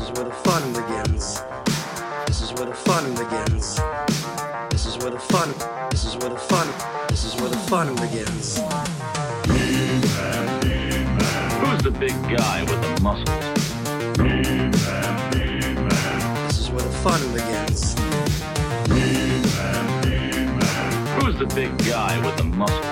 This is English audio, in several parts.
is where the fun begins. This is where the fun begins. This is where the fun. This is where the fun. This is where the fun begins. Who's the big guy with the muscles? This is where the fun begins. Who's the big guy with the muscles?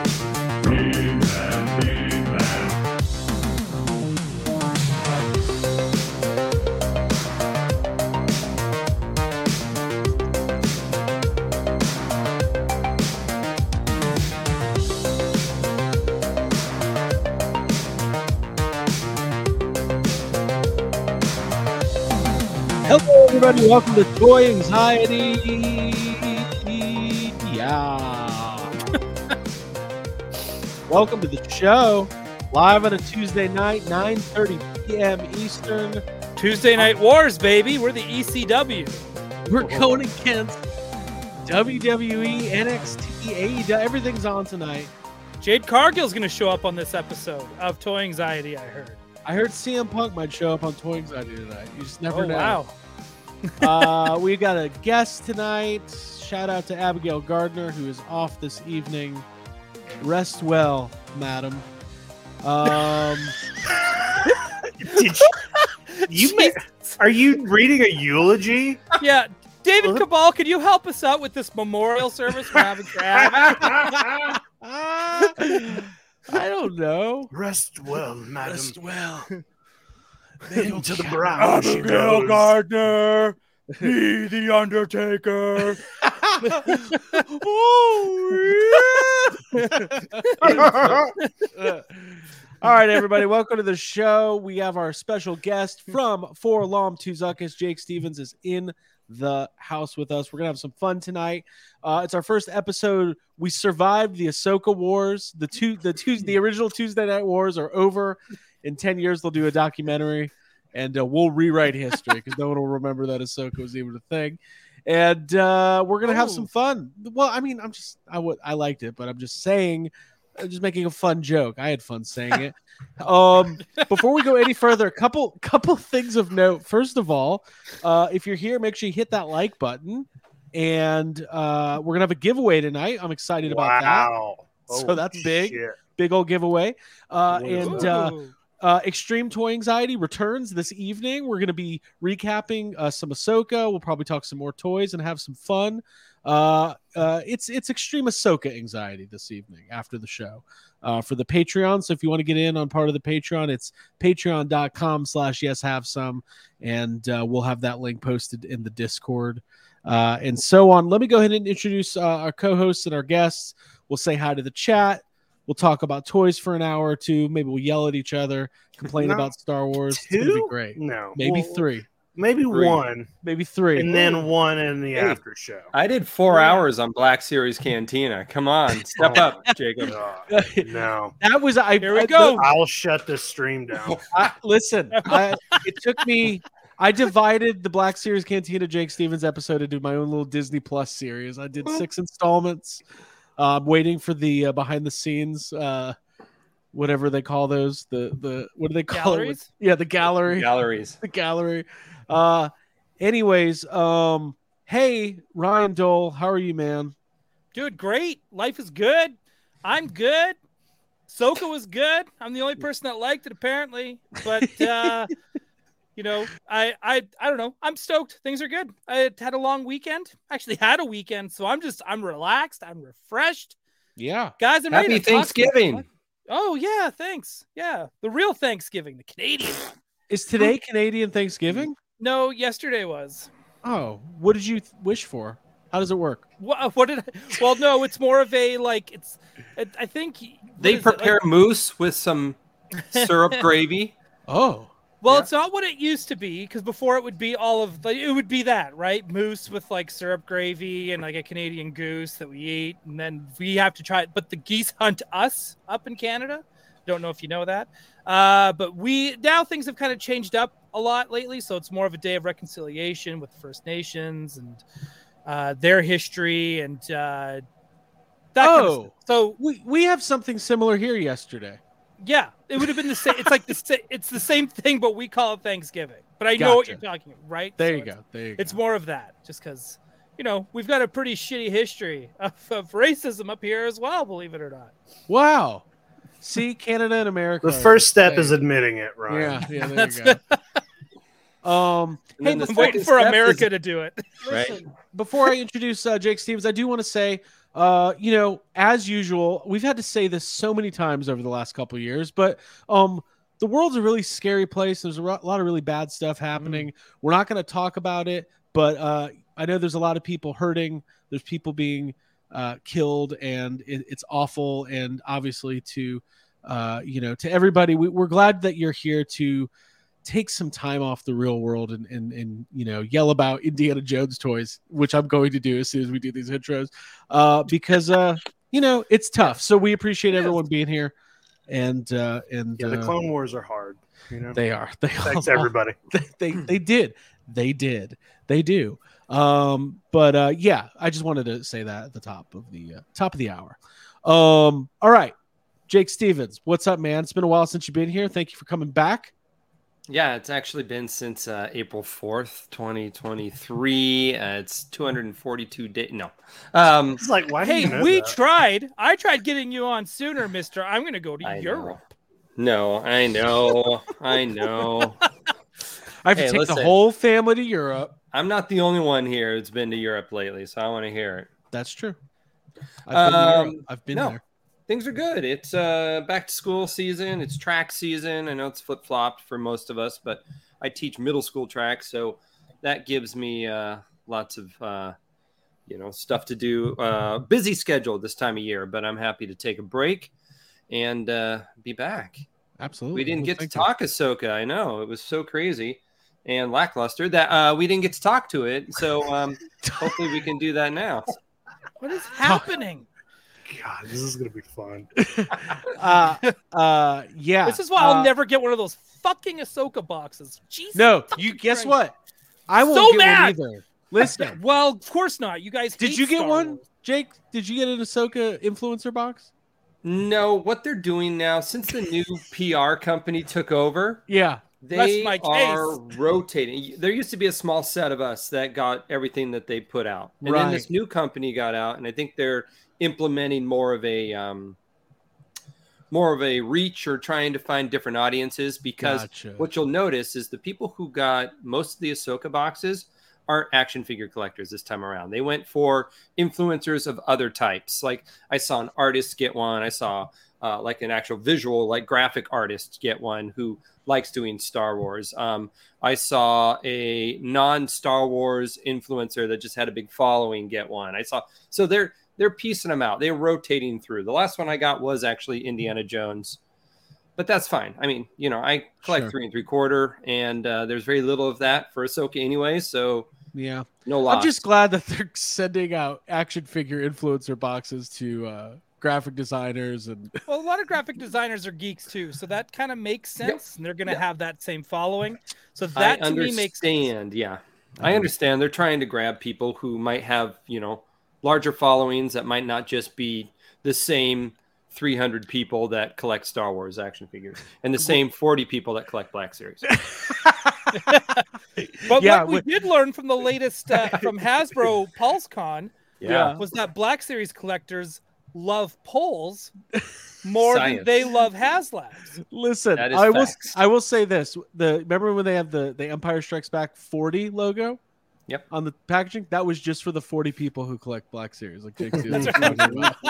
Hello, everybody. Welcome to Toy Anxiety. Welcome to the show. Live on a Tuesday night, 9:30 p.m. Eastern. Tuesday Night Wars, baby. We're the ECW. We're going against WWE, NXT, AEW. Everything's on tonight. Jade Cargill's going to show up on this episode of Toy Anxiety, I heard. I heard CM Punk might show up on Toy Anxiety tonight. You just never know. Wow. We got a guest tonight. Shout out to Abigail Gardner, who is off this evening. Rest well, madam. Are you reading a eulogy? Yeah. David Cabal, could you help us out with this memorial service we're having for Abby? I don't know. Rest well, madam. Rest well. Into the brown she Abigail goes. Gardner, be the Undertaker. All right, everybody, welcome to the show. We have our special guest from For Lom Tuzukas. Jake Stevens is in the house with us. We're gonna have some fun tonight. It's our first episode. We survived the Ahsoka Wars. The original Tuesday Night Wars are over. In 10 years, they'll do a documentary, and we'll rewrite history because no one will remember that Ahsoka was even a thing. And we're gonna have some fun. Well, I mean, I liked it, but I'm just saying. I'm just making a fun joke. I had fun saying it. Before we go any further, a couple things of note. First of all, if you're here, make sure you hit that like button. And we're gonna have a giveaway tonight. I'm excited about that. So that's big, big old giveaway. Extreme Toy Anxiety returns this evening. We're gonna be recapping some Ahsoka. We'll probably talk some more toys and have some fun. It's Extreme Ahsoka Anxiety this evening after the show for the Patreon. So if you want to get in on part of the Patreon, it's patreon.com/yeshavesome, and we'll have that link posted in the Discord and so on. Let me go ahead and introduce our co-hosts and our guests. We'll say hi to the chat. We'll talk about toys for an hour or two. Maybe we'll yell at each other, complain about Star Wars. It's gonna be great. No, maybe three. Maybe Three. one. Maybe three. And then one in the after show. I did 4 hours on Black Series Cantina. Come on, step up, Jacob. No. That was Here we go. I'll shut this stream down. It took me. I divided the Black Series Cantina Jake Stevens episode into my own little Disney Plus series. I did 6 installments. Waiting for the behind the scenes, whatever they call those. The what do they call Galleries? it? Yeah, the gallery. Galleries. The gallery. Anyways, hey Ryan Dole, how are you, man? Dude, great. Life is good. I'm good. Ahsoka was good. I'm the only person that liked it, apparently. But you know, I don't know. I'm stoked. Things are good. I had a long weekend. Actually had a weekend, so I'm relaxed. I'm refreshed. Yeah. Guys, I'm ready Happy to talk Thanksgiving. stuff. Oh yeah, thanks. Yeah. The real Thanksgiving, the Canadian one. Is today Canadian Thanksgiving? No, yesterday was. Oh, what did you wish for? How does it work? What did I? Well, no, it's more of a like. I think They prepare moose with some syrup gravy. Oh. Well, it's not what it used to be, because before it would be it would be that, right? Moose with like syrup gravy and like a Canadian goose that we eat, and then we have to try it. But the geese hunt us up in Canada. Don't know if you know that. But now things have kind of changed up a lot lately, so it's more of a day of reconciliation with the First Nations and their history and that kind of stuff. So we have something similar here yesterday. Yeah, it would have been the same. It's like it's the same thing, but we call it Thanksgiving. but I know what Gotcha. you're talking about, right? There So you go. There you go. It's more of that, just because, we've got a pretty shitty history of racism up here as well, believe it or not. Wow. See, Canada and America. The are first step the is same. admitting it, Ryan. Yeah, there That's you go. And Hey, then the I'm waiting second for step America is- to do it. listen, before I introduce Jake Stevens, I do want to say, as usual, we've had to say this so many times over the last couple of years, but the world's a really scary place. There's a lot of really bad stuff happening. We're not going to talk about it, but I know there's a lot of people hurting. There's people being killed, and it's awful. And obviously, to everybody, we're glad that you're here to take some time off the real world and yell about Indiana Jones toys, which I'm going to do as soon as we do these intros, because it's tough. So we appreciate everyone being here, and The Clone Wars are hard. they are. Thanks everybody. They do. But I just wanted to say that at the top of the hour. All right, Jake Stevens, what's up, man? It's been a while since you've been here. Thank you for coming back. Yeah, it's actually been since April 4th, 2023. It's 242 days. No. It's like, why do Hey, you know we that? tried. I tried getting you on sooner, mister. I'm going to go to I know. Europe. No, I know. I I have to Hey, take the listen. whole family to Europe. I'm not the only one here who's been to Europe lately, so I want to hear it. That's true. I've been to Europe. I've been no. there. Things are good. It's back to school season. It's track season. I know it's flip flopped for most of us, but I teach middle school track, so that gives me lots of stuff to do. Busy schedule this time of year, but I'm happy to take a break and be back. Absolutely. We didn't get to Thank you. talk Ahsoka. I know it was so crazy and lackluster that we didn't get to talk to it. So hopefully we can do that now. What is happening? God, this is gonna be fun. Yeah. This is why I'll never get one of those fucking Ahsoka boxes. Jesus. No, fucking you guess Christ. what? I won't So get mad! one either. Listen, Well, of course not. You guys did hate you get Star one, Wars. Jake? Did you get an Ahsoka influencer box? No, what they're doing now, since the new PR company took over, Yeah. they my are rotating. There used to be a small set of us that got everything that they put out. And then this Right. new company got out, and I think they're implementing more of a reach or trying to find different audiences, because Gotcha. what you'll notice is the people who got most of the Ahsoka boxes aren't action figure collectors this time around. They went for influencers of other types. Like I saw an artist get one. I saw like an actual visual, like graphic artist get one who likes doing Star Wars. I saw a non-Star Wars influencer that just had a big following get one. So they're piecing them out. They're rotating through. The last one I got was actually Indiana Jones, but that's fine. I mean, I collect Sure. 3 3/4, and there's very little of that for Ahsoka anyway. So Yeah. no loss. I'm just glad that they're sending out action figure influencer boxes to graphic designers and Well, a lot of graphic designers are geeks too, so that kind of makes sense. And they're going to have that same following. So that I to me makes sense. understand. Yeah, I understand. They're trying to grab people who might have, larger followings that might not just be the same 300 people that collect Star Wars action figures and the same 40 people that collect Black Series. But Yeah, what we did learn from the latest from Hasbro PulseCon Yeah. was that Black Series collectors love polls more than Science. they love HasLabs. Listen, That is facts. I will say this. Remember when they have the Empire Strikes Back 40 logo? Yep. On the packaging? That was just for the 40 people who collect Black Series. Like Jake Stevens was That's talking about.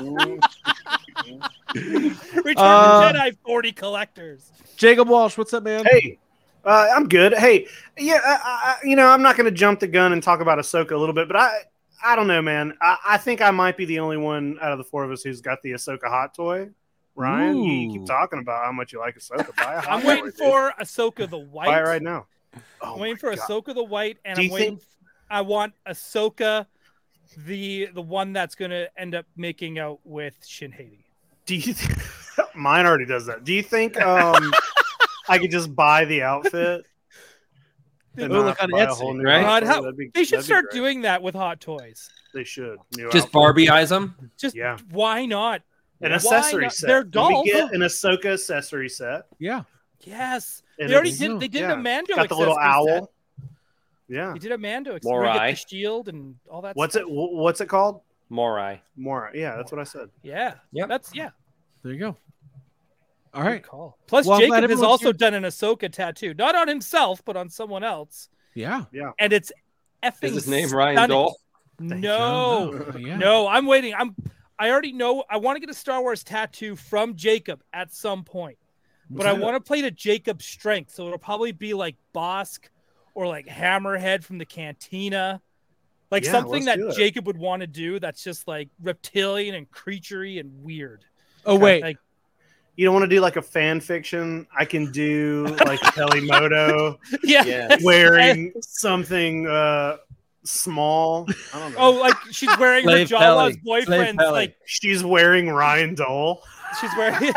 Return Uh, to Jedi 40 collectors. Jacob Walsh, what's up, man? Hey, I'm good. Hey, yeah, I'm not going to jump the gun and talk about Ahsoka a little bit, but I don't know, man. I think I might be the only one out of the four of us who's got the Ahsoka hot toy. Ryan, you Ooh. keep talking about how much you like Ahsoka. Buy a hot I'm toy, waiting dude. for Ahsoka the White. Buy it right now. Oh I'm waiting my for God. Ahsoka the White, and Do I'm you waiting. think- I want Ahsoka, the one that's going to end up making out with Shin Hati. Do you? Mine already does that. Do you think I could just buy the outfit? And Oh, not look on buy a Etsy, whole new right? hot God, toy? how- That'd be- They should that'd be start great. doing that with Hot Toys. They should. New Just outfit. Barbie-ize them. Just Yeah. Why not? An Why accessory not? set. They're Let me dolls. get an Ahsoka accessory set. Yeah. Yes, And they already it's- did. They did yeah. a Mando. Got the little accessories set. owl. Yeah. They did a Mando. Morai. The shield and all that. What's stuff. it called? Morai. More. Yeah, that's what I said. Yeah. Yep. That's yeah. There you go. All Good right. call. Plus, Well, I'm glad Jacob has everyone's also here. done an Ahsoka tattoo, not on himself, but on someone else, Yeah. and it's effing. Is his name Ryan stunning. Dole? No, Yeah. no, I'm waiting. I already know. I want to get a Star Wars tattoo from Jacob at some point, but I want to play to Jacob's strength, so it'll probably be like Bosk or like Hammerhead from the Cantina, like Yeah, something let's that do it. Jacob would want to do. That's just like reptilian and creaturey and weird. Oh wait. Like, You don't want to do like a fan fiction? I can do like Pelimoto yeah. Yeah. wearing something small. I don't know. Oh, like she's wearing her Slave Jawa's Pelly. Slave boyfriend's Pelly. like She's wearing Ryan Dole. she's wearing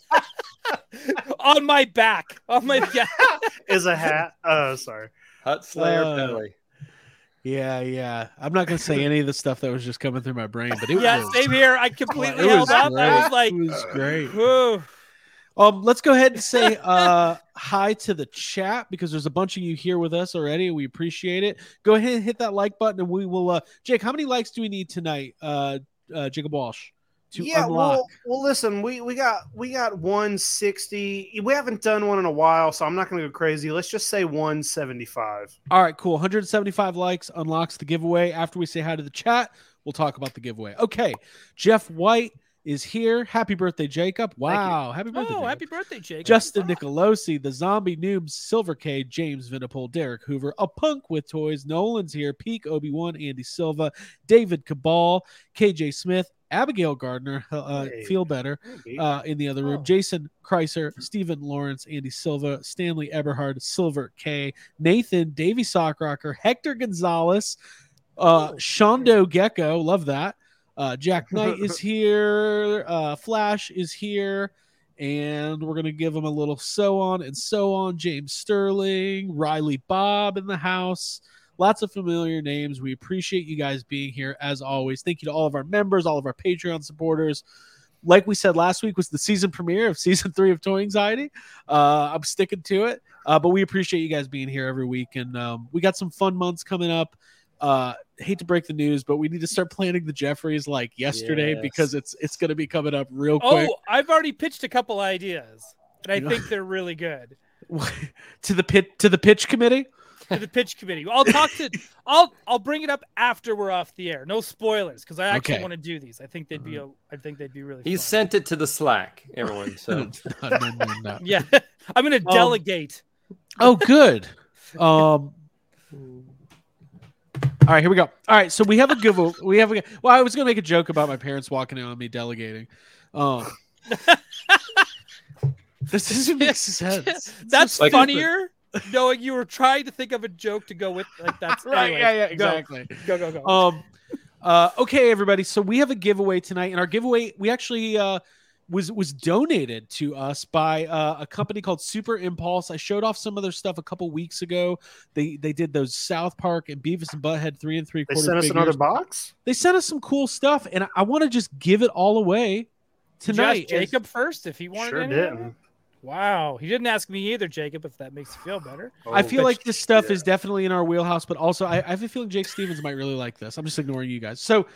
on my back. On my Is a hat. Oh, sorry. Hut Slayer Uh, Yeah. I'm not gonna say any of the stuff that was just coming through my brain, but it Yeah, was same here. I completely it held was up. great. I was like, It was great. "Whew." Let's go ahead and say hi to the chat because there's a bunch of you here with us already. We appreciate it. Go ahead and hit that like button, and we will. Jake, how many likes do we need tonight, Jacob Walsh, to unlock? Well, listen, we got 160. We haven't done one in a while, so I'm not going to go crazy. Let's just say 175. All right, cool. 175 likes unlocks the giveaway. After we say hi to the chat, we'll talk about the giveaway. Okay, Jeff White is here. Happy birthday, Jacob. Wow, happy birthday. Oh, Jacob. happy birthday, Jake. Justin Nicolosi, the Zombie Noobs, Silver K, James Vinipole, Derek Hoover, A Punk with Toys, Nolan's here, Peak Obi-Wan, Andy Silva, David Cabal, KJ Smith, Abigail Gardner, Feel Better, in the other room, Jason Kreiser, Stephen Lawrence, Andy Silva, Stanley Eberhard, Silver K, Nathan, Davey Sockrocker, Hector Gonzalez, Shondo Gecko, love that. Jack Knight is here. Flash is here. And we're going to give him a little so on and so on. James Sterling, Riley Bob in the house. Lots of familiar names. We appreciate you guys being here as always. Thank you to all of our members, all of our Patreon supporters. Like we said last week was the season premiere of season 3 of Toy Anxiety. I'm sticking to it. But we appreciate you guys being here every week. And we got some fun months coming up. Hate to break the news, but we need to start planning the Jeffries like yesterday because it's going to be coming up real quick. Oh, I've already pitched a couple ideas, and I think they're really good. to the pitch committee. To the pitch committee, I'll bring it up after we're off the air. No spoilers, because I actually want to do these. I think they'd be really. He fun. sent it to the Slack, everyone. So No. Yeah, I'm going to delegate. Oh, good. All right, here we go. All right, so we have a giveaway. Well, I was going to make a joke about my parents walking in on me delegating. This doesn't make sense. That's like- funnier. Knowing you were trying to think of a joke to go with, like that's Right? anyway, Yeah, exactly. Go. Okay, everybody. So we have a giveaway tonight, and our giveaway we actually was donated to us by a company called Super Impulse. I showed off some of their stuff a couple weeks ago. They did those South Park and Beavis and Butthead 3 3/4. They sent us another box. They sent us some cool stuff, and I want to just give it all away tonight. Just Jacob first, if he wanted. Sure any of it. didn't. Wow, he didn't ask me either, Jacob. If that makes you feel better. I feel like this stuff is definitely in our wheelhouse, but also I have a feeling Jake Stevens might really like this. I'm just ignoring you guys. So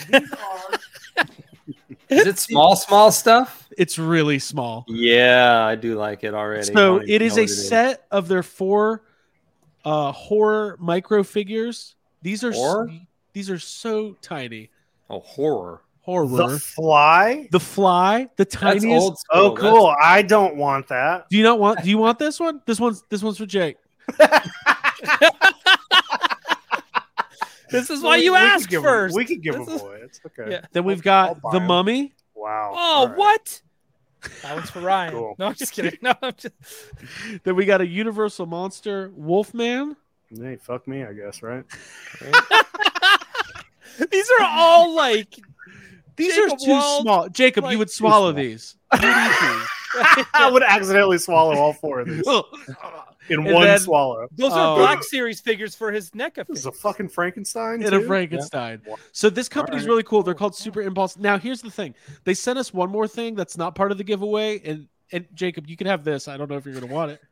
is it small stuff? it's really small. Yeah, I do like it already. I So don't it even is know a what set of their 4 horror micro figures. These are Horror? these are so tiny. Oh, horror. Horror. The Fly. The Fly, the That's tiniest. old school. Oh, cool. I don't want that. Do you want this one? This one's for Jake. This is why you We could asked give first. We could give This a is- boy. It's okay. Yeah. Then we've I'll got buy the 'em. Mummy. Wow. Oh, All right. what? That one's for Ryan. Cool. No, I'm just kidding. No, I'm just. Then we got a Universal Monster Wolfman. Hey, fuck me, I guess, right? These are all like. These Jacob are too Wald, small. Jacob, like, you would swallow small. these. You would eat these. I would accidentally swallow all 4 of these in And one then- swallow. Those are Oh. Black Series figures for his NECA. This is a fucking Frankenstein. In a too? Frankenstein. Yeah. So this company's All right. really cool. They're called Super Impulse. Now, here's the thing. They sent us one more thing that's not part of the giveaway, and and Jacob, you can have this. I don't know if you're going to want it.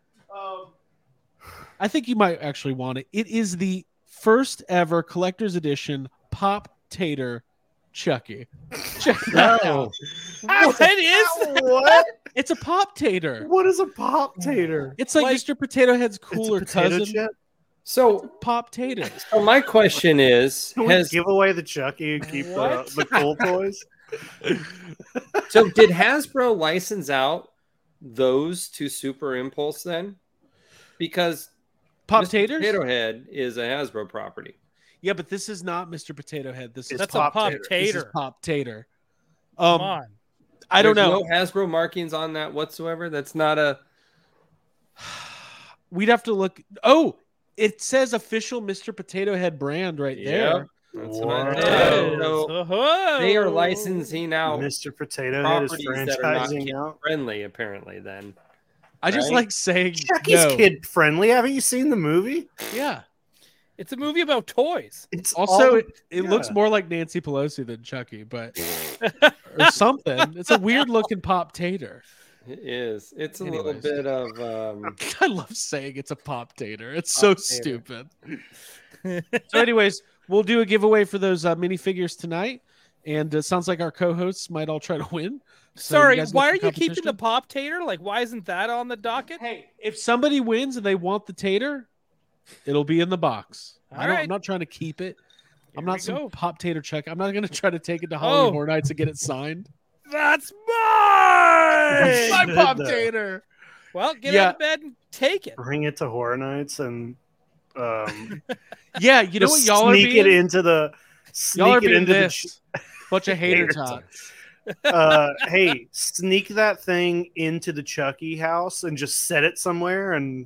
I think you might actually want it. It is the first ever collector's edition Pop Tater Chucky. Check that out. What is that? What? It's a Pop Tater. What is a Pop Tater? It's like Mr. Potato Head's It's cooler a potato cousin. chip? So, Pop Tater. so my question is, Can we has give away the Chucky and keep the cool toys? so did Hasbro license out those to Super Impulse then? Because Pop Mr. Taters? Potato Head is a Hasbro property. Yeah, but this is not Mr. Potato Head. This is That's Pop a Pop Tater. This is Tater. Pop Tater. Come on. I don't There's know. no Hasbro markings on that whatsoever. That's not a. We'd have to look. Oh, it says official Mr. Potato Head brand right there. That's Wow. what I It thought. is. So Oh. they are licensing out Mr. Potato Head is properties that are not franchising kid out. friendly, apparently. Then I just Right? like saying Chucky's no. kid friendly. Haven't you seen the movie? Yeah. It's a movie about toys. It's Also, all- it looks yeah. more like Nancy Pelosi than Chucky, but or something. It's a weird looking Pop Tater. it is. It's a Anyways. little bit of. I love saying it's a Pop Tater. It's so Pop Tater. stupid. So, anyways, we'll do a giveaway for those minifigures tonight, and it sounds like our co-hosts might all try to win. So Sorry, you guys why look are for you keeping the competition? Pop Tater? Like, why isn't that on the docket? Hey, if somebody wins and they want the tater, it'll be in the box. All right. I'm not trying to keep it. I'm Here not we some go. Pop Tater check. I'm not going to try to take it to Halloween Oh. Horror Nights and get it signed. That's mine. My Good, Pop though. Tater. Well, get Yeah. out of bed and take it. Bring it to Horror Nights and Yeah, you know what just y'all are sneak being? it into the Y'all are sneak it being into this. Bunch of hater Hater tots. hey, sneak that thing into the Chucky house and just set it somewhere, and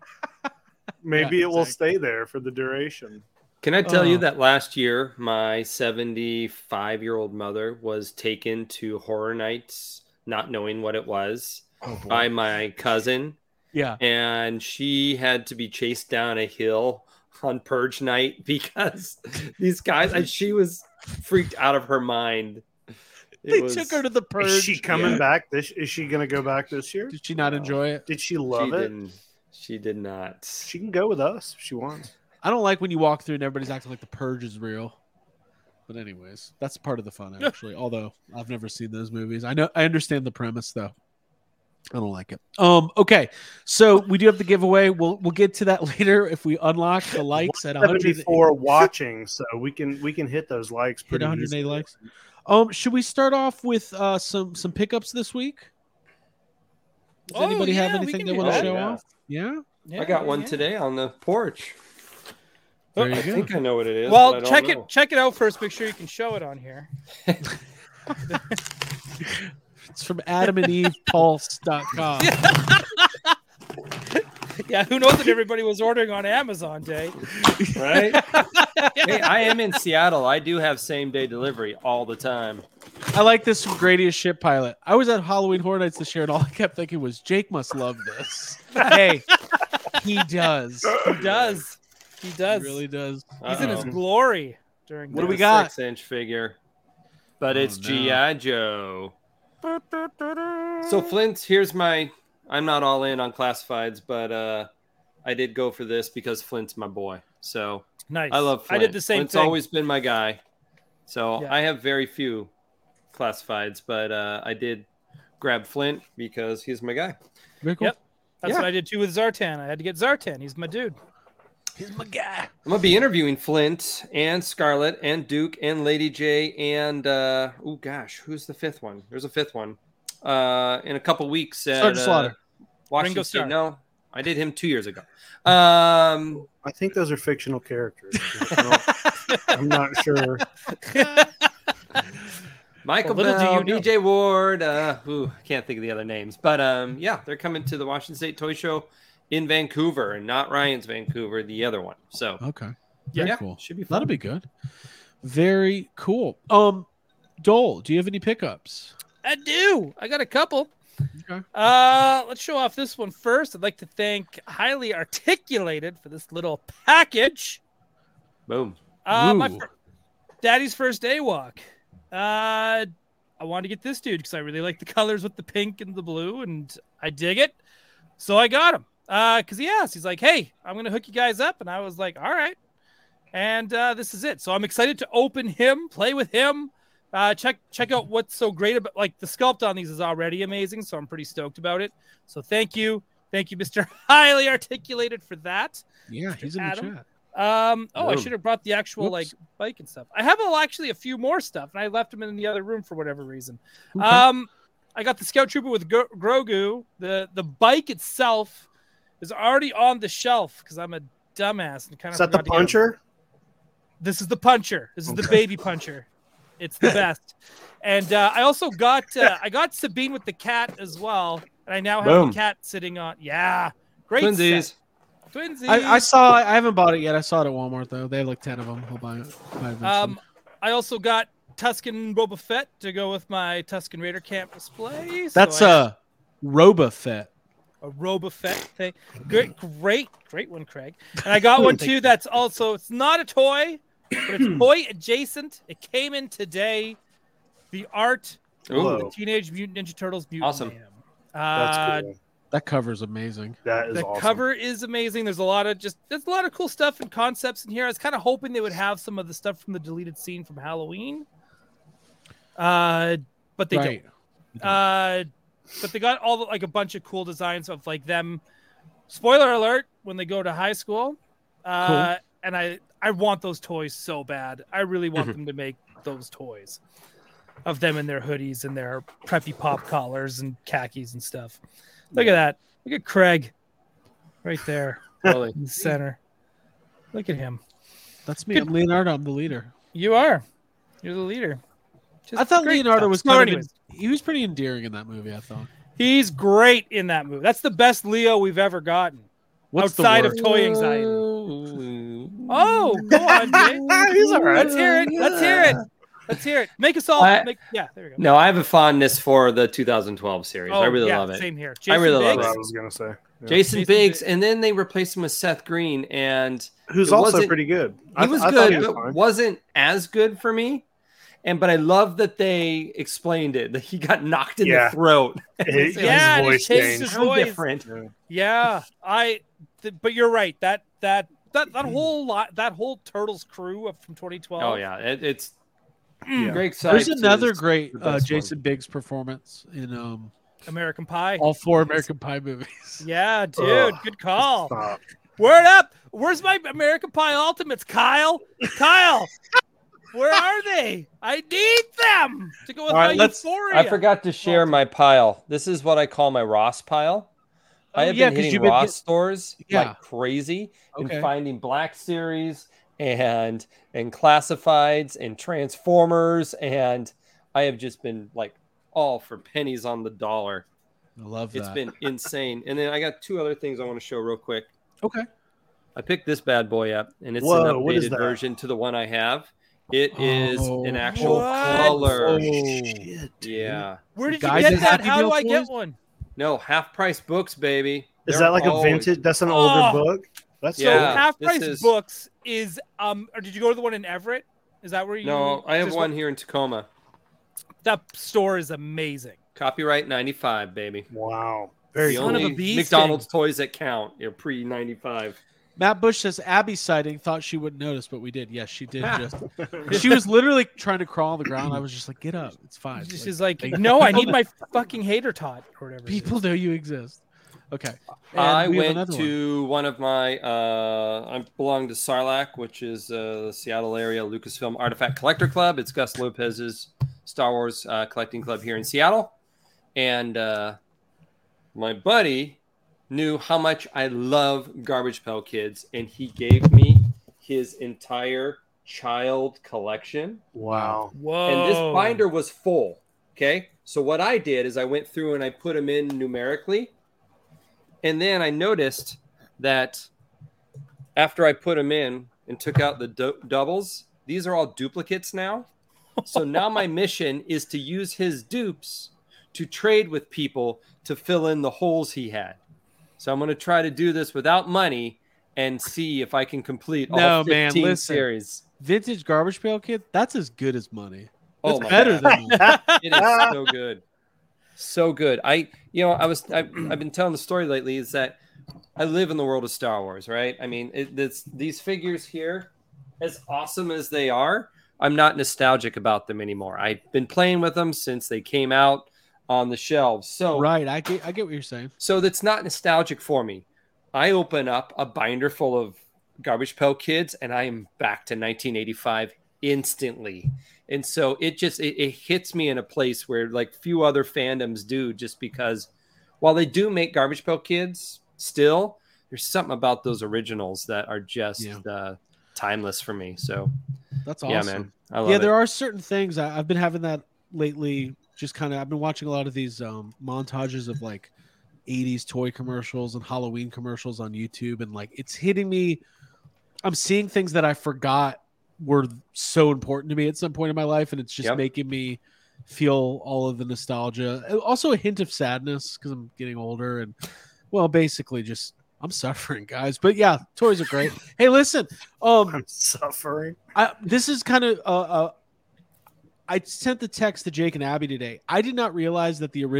maybe Yeah, it will exactly. stay there for the duration. Can I tell you Oh. that last year my 75-year-old mother was taken to Horror Nights, not knowing what it was, by my cousin, Yeah. and she had to be chased down a hill on Purge night because these guys, and she was freaked out of her mind. They took her to the purge. Is she coming yeah. back? Is she going to go back this year? Did she not enjoy it? Did she love it? She did not. She can go with us if she wants. I don't like when you walk through and everybody's acting like the purge is real. But anyways, that's part of the fun actually. Although I've never seen those movies. I understand the premise though. I don't like it. Okay. So we do have the giveaway. We'll get to that later if we unlock the likes at 100 before watching, so we can hit those likes. hit Pretty 180 easily. likes. Should we start off with some pickups this week? Does Oh, anybody have yeah, we anything can they do want to that. show Yeah. off? Yeah. I got one yeah. today on the porch. There you I go. think I know what it is. Well, but I don't know. check it out first. Make sure you can show it on here. It's from AdamandEvePulse.com. Yeah, who knows if everybody was ordering on Amazon Day? Right? Hey, I am in Seattle. I do have same day delivery all the time. I like this from Gradius Ship Pilot. I was at Halloween Horror Nights this year, and all I kept thinking was, Jake must love this. Hey, he does. He does. He He does. really does. He's in his Uh-oh. glory during What do we this. got? 6-inch figure, but Oh, it's no. G.I. Joe. So Flint, here's my. I'm not all in on classifieds, but I did go for this because Flint's my boy. So Nice. I love Flint. I did the same Flint's thing. always been my guy. So Yeah. I have very few classifieds, but I did grab Flint because he's my guy. Very cool. Yep. That's Yeah. what I did too with Zartan. I had to get Zartan. He's my dude. He's my guy. I'm gonna be interviewing Flint and Scarlett and Duke and Lady J and oh gosh, who's the fifth one? There's a fifth one. In a couple weeks at Sergeant Slaughter. Washington Ringo State. Starr. No, I did him 2 years ago. I think those are fictional characters. I'm not sure. Michael Well, little do Bell, you know. DJ Ward. I can't think of the other names, but yeah, they're coming to the Washington State Toy Show in Vancouver, and not Ryan's Vancouver, the other one. So Okay. Very yeah, cool. should be fun. That'll be good. Very cool. Dole, do you have any pickups? I do. I got a couple. Okay. Let's show off this one first. I'd like to thank Highly Articulated for this little package. Boom. My Ooh. Daddy's first day walk. I wanted to get this dude because I really like the colors with the pink and the blue, and I dig it. So I got him because he asked. He's like, "Hey, I'm gonna hook you guys up," and I was like, "All right." And this is it. So I'm excited to open him, play with him. Check out what's so great about, like, the sculpt on these is already amazing, so I'm pretty stoked about it. So thank you, Mr. Highly Articulated, for that. Yeah, he's in Adam. the chat. I should have brought the actual like Whoops. bike and stuff. I have actually a few more stuff, and I left them in the other room for whatever reason. Okay. I got the Scout Trooper with Grogu. The bike itself is already on the shelf because I'm a dumbass and kind Is of. that the puncher? This is the puncher. This is the baby puncher. It's the best. And I also got I got Sabine with the cat as well, and I now have Boom. the cat sitting on. Yeah, great Twinsies. set. Twinsies. I haven't bought it yet. I saw it at Walmart though. They have like 10 of them. I'll buy it. I also got Tusken Boba Fett to go with my Tusken Raider camp display. So That's I- Roba Fett. a Boba Fett thing. Great one, Craig. And I got one too. That's also, it's not a toy, but it's toy adjacent. It came in today. The art Ooh. of the Teenage Mutant Ninja Turtles Mutant Awesome. Mayhem. That's cool. That cover's amazing. That is The awesome. cover is amazing. There's a lot of cool stuff and concepts in here. I was kind of hoping they would have some of the stuff from the deleted scene from Halloween. But they Right. don't. But they got all like a bunch of cool designs of like them. Spoiler alert: when they go to high school, and I want those toys so bad. I really want them to make those toys of them in their hoodies and their preppy pop collars and khakis and stuff. Look at that! Look at Craig, right there Totally. in the center. Look at him. That's me. I'm Leonardo. I'm the leader. You are. You're the leader. Just I thought great Leonardo stuff. was So kind anyways, he was pretty endearing in that movie, I thought. he's great in that movie. That's the best Leo we've ever gotten. What's the outside of word? toy anxiety. Oh, go on, Jay. He's all right. Let's hear it. Let's hear it. Let's hear it. Make us all. Yeah, there we go. No, I have a fondness for the 2012 series. Oh, I really yeah, love it. Same here. I really love That's it. what I was gonna say. Yeah. Jason Jason Biggs, Biggs. and then they replaced him with Seth Green, and Who's it also wasn't- pretty good. he was I thought good, he was but fine. wasn't as good for me. But I love that they explained it, that he got knocked in Yeah. the throat. His Yeah, and he voice changed changed. his How voice. different. Yeah, but you're right. That whole Turtles crew from 2012. Oh yeah, it's Yeah. Greg There's Sykes another is great the best Jason Biggs performance in American Pie. all 4 American Pie movies. Yeah, dude, Ugh. good call. Stop. Word up. Where's my American Pie Ultimates, Kyle? Kyle, where are they? I need them to go with All right, my let's- Euphoria. I forgot to share my pile. This is what I call my Ross pile. I have yeah, been 'cause hitting you've been Ross stores Yeah. like crazy Okay. and finding Black Series and classifieds and Transformers, and I have just been like all for pennies on the dollar. I love that. It's been insane. And then I got 2 other things I want to show real quick. okay. I picked this bad boy up, and it's Whoa, an what is updated that? version to the one I have. It is Oh, an actual what? color. Oh, Shit, dude. Yeah. Where did you Guys get in that? Happy How do Meal I get toys? one? No, half price books, baby. Is They're that like a always- vintage? That's an Oh. older book. That's So Yeah, Half this Price is- Books is or did you go to the one in Everett? Is that where you? No, I have there's one here in Tacoma. That store is amazing. Copyright 95, baby. wow. Very The Son of only a bee McDonald's toys that count. You're pre 95. Matt Bush says Abby sighting thought she wouldn't notice, but we did. Yes, she did. She was literally trying to crawl on the ground. I was just like, "Get up, it's fine." She's like, no, I need my fucking hater tot or whatever. it is. People know you exist. Okay. And I we have went another to one of my. I belong to Sarlacc, which is the Seattle area Lucasfilm Artifact Collector Club. It's Gus Lopez's Star Wars collecting club here in Seattle, and my buddy knew how much I love Garbage Pail Kids, and he gave me his entire child collection. wow. Whoa. And this binder was full. Okay. So what I did is I went through and I put them in numerically. And then I noticed that after I put them in and took out the doubles, these are all duplicates now. So now my mission is to use his dupes to trade with people to fill in the holes he had. So I'm going to try to do this without money and see if I can complete all No, 15 man, listen. series. Vintage Garbage Pail Kid. That's as good as money. Oh That's my better God. than that. It is so good. So good. I've been telling the story lately is that I live in the world of Star Wars, right? I mean, these figures here, as awesome as they are, I'm not nostalgic about them anymore. I've been playing with them since they came out on the shelves. So Right. I get what you're saying. So that's not nostalgic for me. I open up a binder full of Garbage Pail Kids and I am back to 1985 instantly. And so it hits me in a place where like few other fandoms do, just because while they do make Garbage Pail Kids still, there's something about those originals that are just timeless for me. So That's awesome. yeah, man. I love it. There are certain things I've been having that lately. Just kind of, I've been watching a lot of these montages of like 80s toy commercials and Halloween commercials on YouTube, and like it's hitting me. I'm seeing things that I forgot were so important to me at some point in my life, and it's just making me feel all of the nostalgia. Also a hint of sadness because I'm getting older, and well, basically just I'm suffering, guys. But yeah, toys are great. Hey, listen, I'm suffering. This is kind of I sent the text to Jake and Abby today. I did not realize that the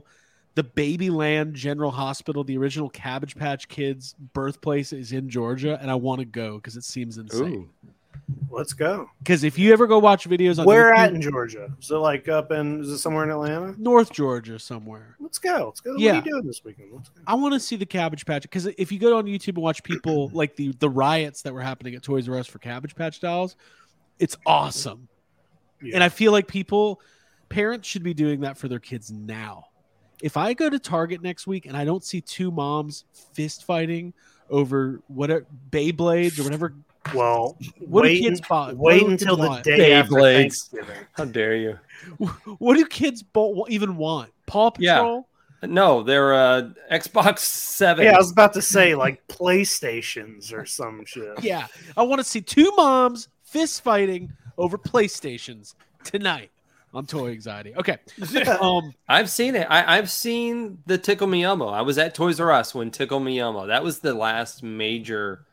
Babyland General Hospital, the original Cabbage Patch Kids birthplace, is in Georgia, and I want to go because it seems insane. Ooh. Let's go. Because if you ever go watch videos on Where YouTube, at in Georgia? Is it like is it somewhere in Atlanta? North Georgia somewhere. Let's go. Let's go. Yeah. What are you doing this weekend? Let's go. I want to see the Cabbage Patch, because if you go on YouTube and watch people like the riots that were happening at Toys R Us for Cabbage Patch dolls, it's awesome. Yeah. And I feel like parents should be doing that for their kids now. If I go to Target next week and I don't see two moms fist fighting over whatever Beyblades or whatever, Well, what do kids buy? Wait until the day after Beyblades. Thanksgiving. How dare you? What do kids even want? Paw Patrol? No, they're Xbox 7. Yeah, I was about to say like PlayStations or some shit. Yeah. I want to see two moms fist fighting over PlayStations tonight on Toy Anxiety. Okay. I've seen it. I've seen the Tickle Me Elmo. I was at Toys R Us when Tickle Me Elmo. That was the last major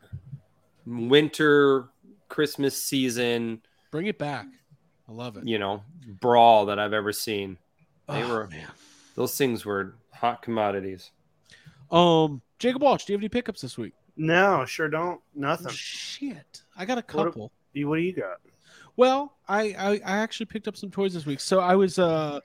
winter Christmas season. Bring it back. I love it. Brawl that I've ever seen. Man. Those things were hot commodities. Jacob Walsh, do you have any pickups this week? No, sure don't. Nothing. Shit. I got a couple. What do you got? Well, I actually picked up some toys this week. So I was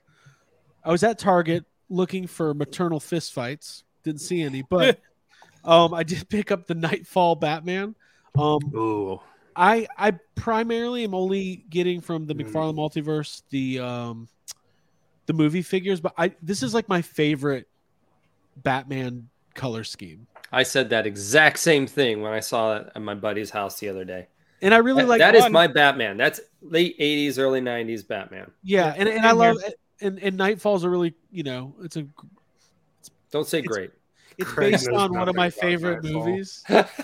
at Target looking for maternal fist fights. Didn't see any, but I did pick up the Nightfall Batman. Ooh. I primarily am only getting from the McFarlane Multiverse the movie figures, but this is like my favorite Batman color scheme. I said that exact same thing when I saw it at my buddy's house the other day. And I really like that is my Batman. That's late 80s, early 90s Batman. Yeah, and I love it. And Nightfall's a really, Don't say great. It's Craig based knows on one of my nothing about favorite Nightfall. movies.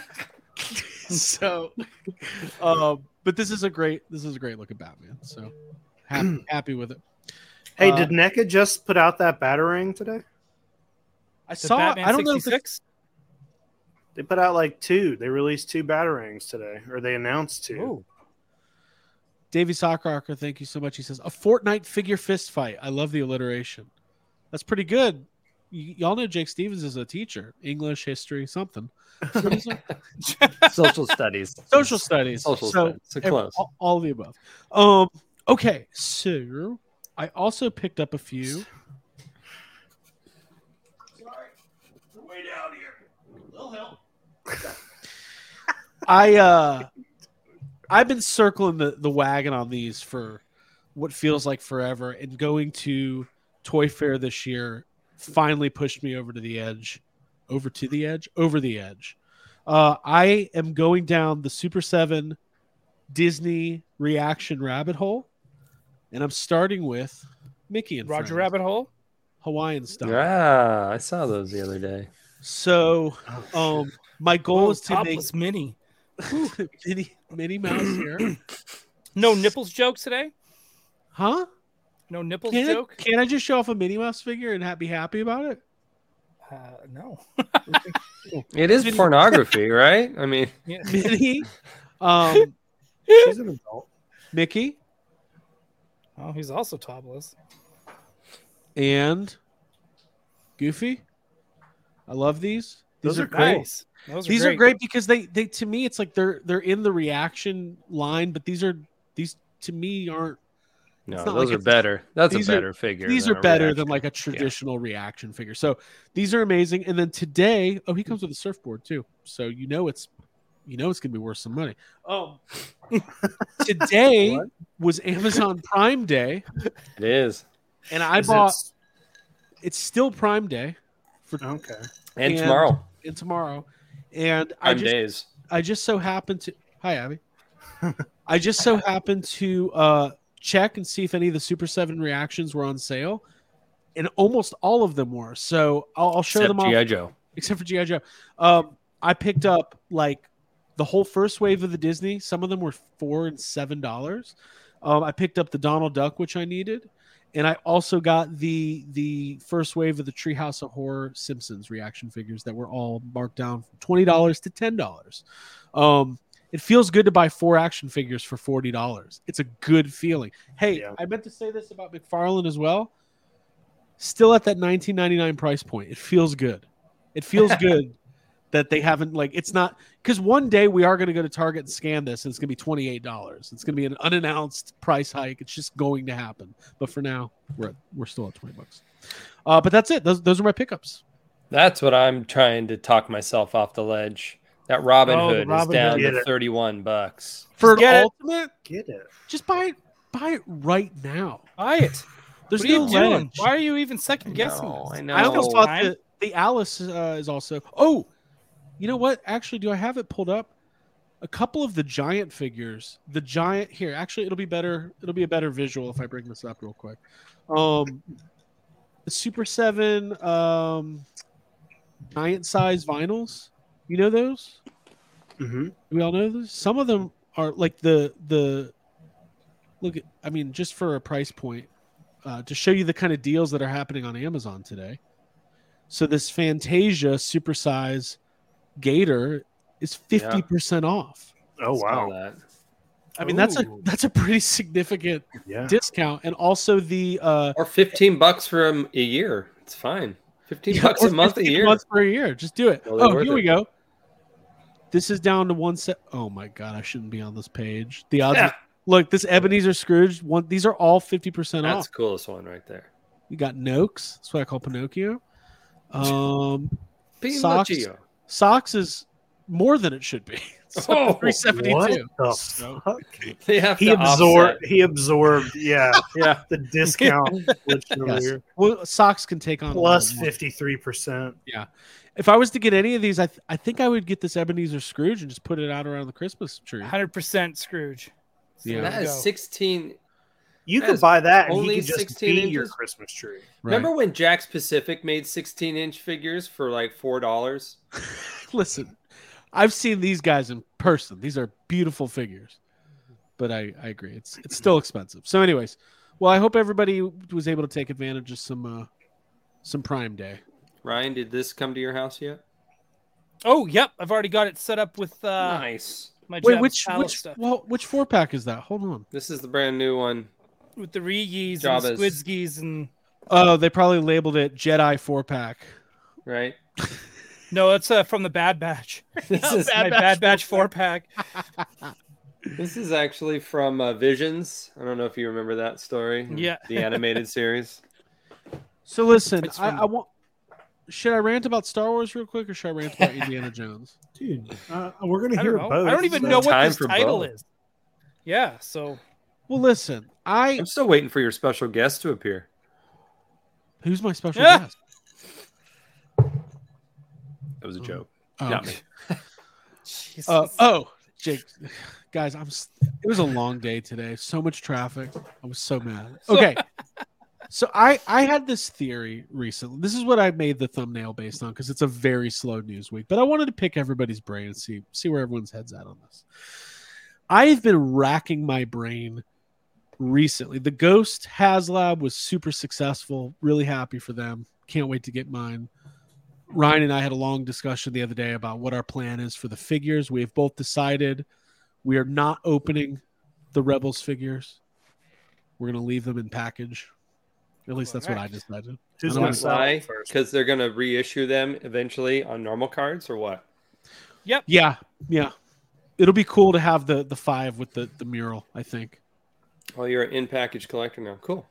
So, but this is a great looking Batman. So happy with it. Hey, did NECA just put out that Batarang today? I saw. Batman I don't know if 66? They put out like 2. They released 2 Batarangs today, or they announced 2. Oh. Davey Sockrocker, thank you so much. He says a Fortnite figure fist fight. I love the alliteration. That's pretty good. Y'all know Jake Stevens is a teacher, English, history, something. What is it? Social studies. Social studies. Social studies. So close. All of the above. Okay, so I also picked up a few. Sorry, we're way down here. A little help. I've been circling the wagon on these for what feels like forever, and going to Toy Fair this year finally pushed me over the edge. I am going down the Super 7 Disney reaction rabbit hole, and I'm starting with Mickey and Roger Friends, Rabbit Hole. Hawaiian style. Yeah, I saw those the other day. So, my goal is to make Topless Minnie. Minnie Mouse here. No nipples jokes today? Huh? No nipples Can joke? I just show off a Minnie Mouse figure and be happy about it? No. It is pornography, right? I mean, Yeah. Minnie, She's an adult. Mickey. Oh, he's also topless. and Goofy. I love these. These Those are are cool. Nice. Those These are great because they to me it's like they're in the reaction line, but these to me aren't. No, It's not those like are it's- better. That's a these are- better figure. These than are a better reaction. than like a traditional reaction figure. So these are amazing. And then today, he comes with a surfboard too. So it's gonna be worth some money. Today was Amazon Prime Day, It is. and I Is bought. It's still Prime Day Okay. And And- tomorrow. and tomorrow, and Prime days. I just so happened to. Hi, Abby. I just so happened to check and see if any of the Super 7 reactions were on sale, and almost all of them were. So I'll show Except them off, G.I. Joe. except for G.I. Joe. I picked up like the whole first wave of the Disney. Some of them were $4 and $7. I picked up the Donald Duck, which I needed, and I also got the first wave of the Treehouse of Horror Simpsons reaction figures that were all marked down from $20 to $10. It feels good to buy 4 action figures for $40. It's a good feeling. Hey, Yeah. I meant to say this about McFarlane as well. Still at that $19.99 price point. It feels good. It feels good that they haven't it's not because one day we are going to go to Target and scan this and it's going to be $28. It's going to be an unannounced price hike. It's just going to happen. But for now, we're still at $20. But that's it. Those are my pickups. That's what I'm trying to talk myself off the ledge. That Robin Oh, the Hood is Robin down Hood. to Get it. $31. For get an it. ultimate, Get it. just buy it right now. Buy it. There's What are you no doing? ledge. Why are you even second guessing No, this? I know. I almost No. thought Time? the Alice is also. Oh, you know what? Actually, do I have it pulled up? A couple of the giant figures. The giant here. Actually, it'll be better. It'll be a better visual if I bring this up real quick. The Super 7 giant size vinyls. You know those? Mm-hmm. We all know those. Some of them are like the look at. I mean, just for a price point, to show you the kind of deals that are happening on Amazon today. So this Fantasia supersize Gator is 50% off. Oh Saw wow. that. I mean, Ooh. that's a pretty significant Yeah. discount, and also the Or $15 for a year. It's fine. $15 a month a 15 year. months per year. Just do it. Well, they're Oh, worth here we it. go. This is down to one set. Oh my god, I shouldn't be on this page. The odds. Yeah. Look, this Ebenezer Scrooge. These are all 50% That's off. the coolest one right there. You got Noakes. That's what I call Pinocchio. Socks. Pinocchio. Socks is more than it should be. So Oh, $372. What the So- fuck? They have He to absorbed. offset. He absorbed. Yeah, Yeah. the discount which over Yes. here. Well, socks can take on a Plus lot more. 53%. If I was to get any of these, I think I would get this Ebenezer Scrooge and just put it out around the Christmas tree. 100% Scrooge. So Yeah. there That we is go. 16. You That could is buy that and only he could just 16 be your inches? Christmas tree. Right. Remember when Jack's Pacific made 16-inch figures for like $4? Listen, I've seen these guys in person. These are beautiful figures, but I agree it's still expensive. So, anyways, well, I hope everybody was able to take advantage of some Prime Day. Ryan, did this come to your house yet? Oh, yep. I've already got it set up with Nice. my Wait, Jabba's which Palace stuff. 4-pack is that? Hold on. This is the brand new one. With the Regies and the Jabba's. Squidskis and Oh, they probably labeled it Jedi 4-pack. Right? no, it's from the Bad Batch. This is My Bad Batch 4-pack. this is actually from Visions. I don't know if you remember that story. Yeah. The animated series. So listen, It's from- I want. Should I rant about Star Wars real quick, or should I rant about Indiana Jones? Dude, we're going to I hear don't know. both. I don't even so- know what Time this for title both. is. Yeah, so Well, listen, I'm still waiting for your special guest to appear. who's my special Yeah. guest? That was a joke. Oh, Not okay. me. Jesus. Jake, guys, it was a long day today. So much traffic. I was so mad. Okay. So I had this theory recently. This is what I made the thumbnail based on because it's a very slow news week. But I wanted to pick everybody's brain and see where everyone's head's at on this. I've been racking my brain recently. The Ghost HasLab was super successful. Really happy for them. Can't wait to get mine. Ryan and I had a long discussion the other day about what our plan is for the figures. We have both decided we are not opening the Rebels figures. We're going to leave them in package. At least that's what I decided. Who's I going don't to sell Why? it first? Because they're going to reissue them eventually on normal cards, or what? Yeah. It'll be cool to have the 5 with the mural, I think. Oh, you're an in-package collector now. Cool.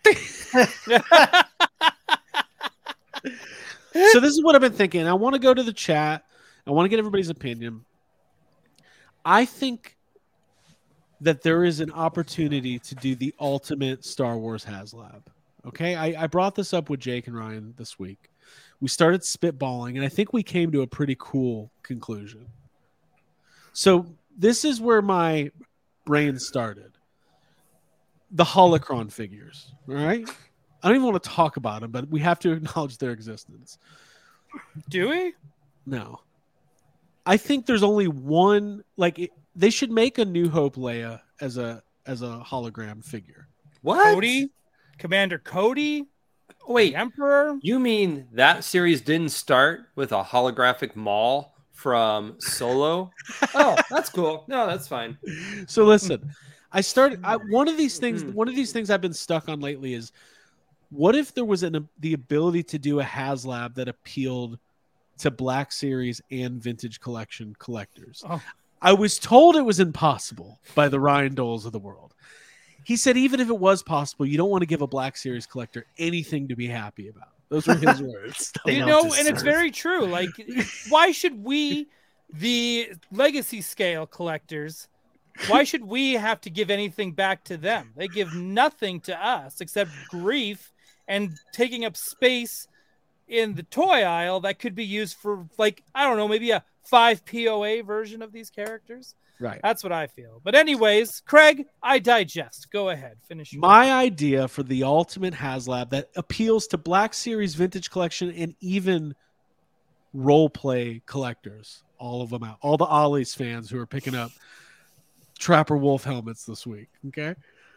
So this is what I've been thinking. I want to go to the chat. I want to get everybody's opinion. I think that there is an opportunity to do the ultimate Star Wars HasLab. Okay, I brought this up with Jake and Ryan this week. We started spitballing, and I think we came to a pretty cool conclusion. So this is where my brain started. The holocron figures, all right? I don't even want to talk about them, but we have to acknowledge their existence. Do we? No. I think there's only one, they should make a New Hope Leia as a hologram figure. What? Cody? Commander Cody? Wait, The Emperor? you mean that series didn't start with a holographic Maul from Solo? Oh, that's cool. No, that's fine. So listen, one of these things I've been stuck on lately is, what if there was the ability to do a HasLab that appealed to Black Series and Vintage Collection collectors? Oh. I was told it was impossible by the Ryan Doles of the world. He said even if it was possible, you don't want to give a Black Series collector anything to be happy about. Those were his words. You know, and it's very true. Like, why should we, the legacy scale collectors, why should we have to give anything back to them? They give nothing to us except grief and taking up space in the toy aisle that could be used for, like, I don't know, maybe a 5 POA version of these characters. Right. That's what I feel. But anyways, Craig, I digest. Go ahead. Finish. My idea for the ultimate HasLab that appeals to Black Series, Vintage Collection, and even role play collectors. All of them out. All the Ollie's fans who are picking up Trapper Wolf helmets this week. Okay.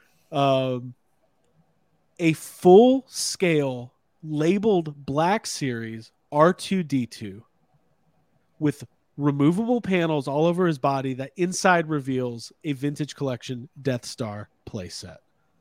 A full scale labeled Black Series R2D2 with removable panels all over his body that inside reveals a Vintage Collection Death Star playset.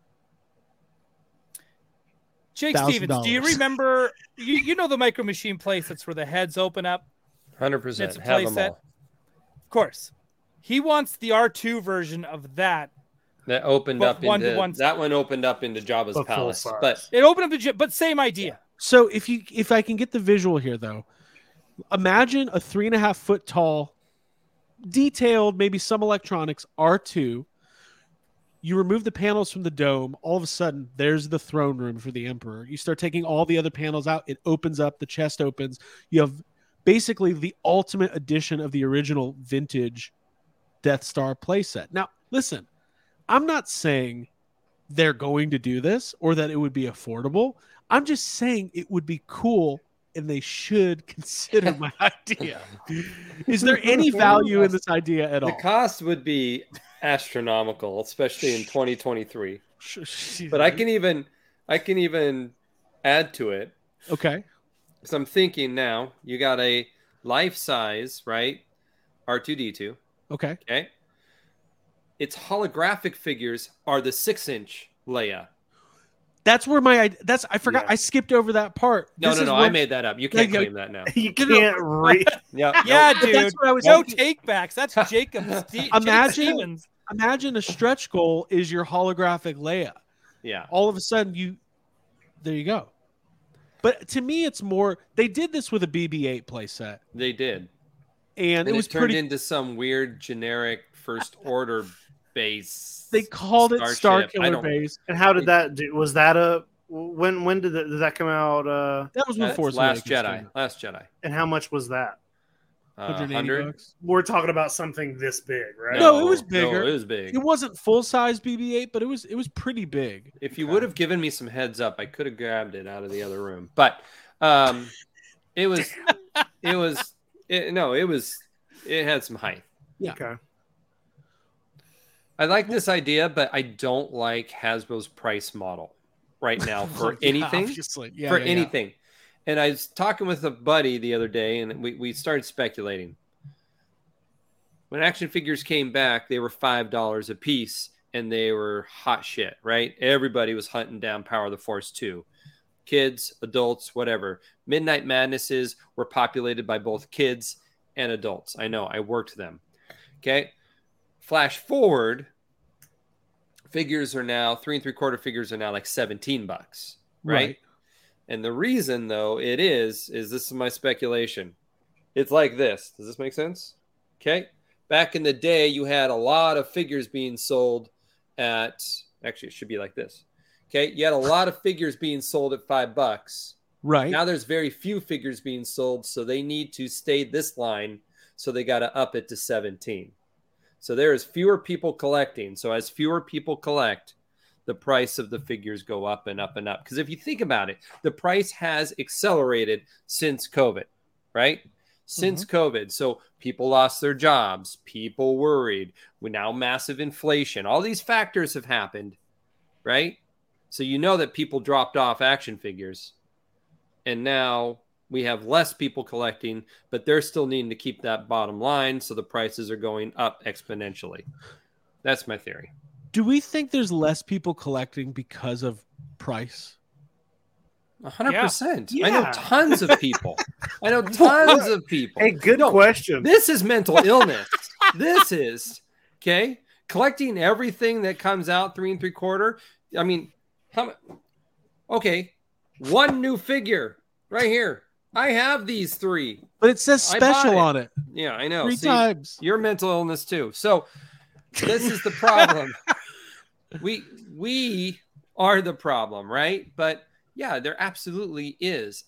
Jake Stevens, do you remember, you know the Micro Machine playsets where the heads open up? 100%. It's a Have them playset. all. Of course. He wants the R2 version of that. That opened But up one to into one- that one opened up into Jabba's But full palace. size. But It opened up but same idea. So if I can get the visual here though, imagine a 3.5 foot tall, detailed, maybe some electronics R2. You remove the panels from the dome. All of a sudden, there's the throne room for the Emperor. You start taking all the other panels out. It opens up. The chest opens. You have basically the ultimate edition of the original vintage Death Star playset. Now, listen, I'm not saying they're going to do this or that it would be affordable. I'm just saying it would be cool and they should consider my idea. Is there any value in this idea at the all? cost would be astronomical, especially in 2023. But I can even add to it. Okay. So I'm thinking now, you got a life size, right? R2D2. Okay. Okay. Its holographic figures are the 6-inch Leia. That's where I forgot. Yeah. I skipped over that part. No, This is I where- made that up. You can't Yeah, claim that now. You can't read. Yeah. Yeah, But dude. that's what I was No thinking. takebacks. That's Jacob Jake Imagine- Stevens. Imagine a stretch goal is your holographic Leia. Yeah. All of a sudden, there you go. But to me, it's more. They did this with a BB-8 playset, They did. and it was turned pretty. into some weird generic first order base. They called it Star Starship. I Killer don't- Base. And how did that do? Was that a when did that come out? That was when That's Force Last Awakens Jedi. came out. Last Jedi. And how much was that? 180 bucks. We're talking about something this big, right? No, it was bigger. No, it was big. It wasn't full size BB-8, but it was pretty big. If you would have given me some heads up, I could have grabbed it out of the other room. But it had some height. Yeah. Okay. I like this idea, but I don't like Hasbro's price model right now for Yeah, anything. obviously. Yeah, for yeah, yeah. anything. And I was talking with a buddy the other day, and we started speculating. When action figures came back, they were $5 a piece, and they were hot shit, right? Everybody was hunting down Power of the Force 2. Kids, adults, whatever. Midnight Madnesses were populated by both kids and adults. I know, I worked them. Okay. Flash forward, figures are now 3 3/4 figures are now like $17, right? And the reason, though, is this is my speculation. It's like this. Does this make sense? Okay. Back in the day, you had a lot of figures being sold at, actually, it should be like this. Okay. You had a lot of figures being sold at $5. Right. Now there's very few figures being sold, so they need to stay this line. So they got to up it to 17. So there is fewer people collecting. So as fewer people collect, the price of the figures go up and up and up. Because if you think about it, the price has accelerated since COVID, right? Since COVID. So people lost their jobs. People worried. We now massive inflation. All these factors have happened, right? So you know that people dropped off action figures. And now we have less people collecting, but they're still needing to keep that bottom line. So the prices are going up exponentially. That's my theory. Do we think there's less people collecting because of price? 100%. Yeah. I know tons of people. Hey, good question. This is mental illness. This is, okay? Collecting everything that comes out 3 3/4. I mean, okay, one new figure right here. I have these 3. But it says special on it. Yeah, I know. 3 times. You're mental illness too. So this is the problem. We are the problem, right? But yeah, there absolutely is.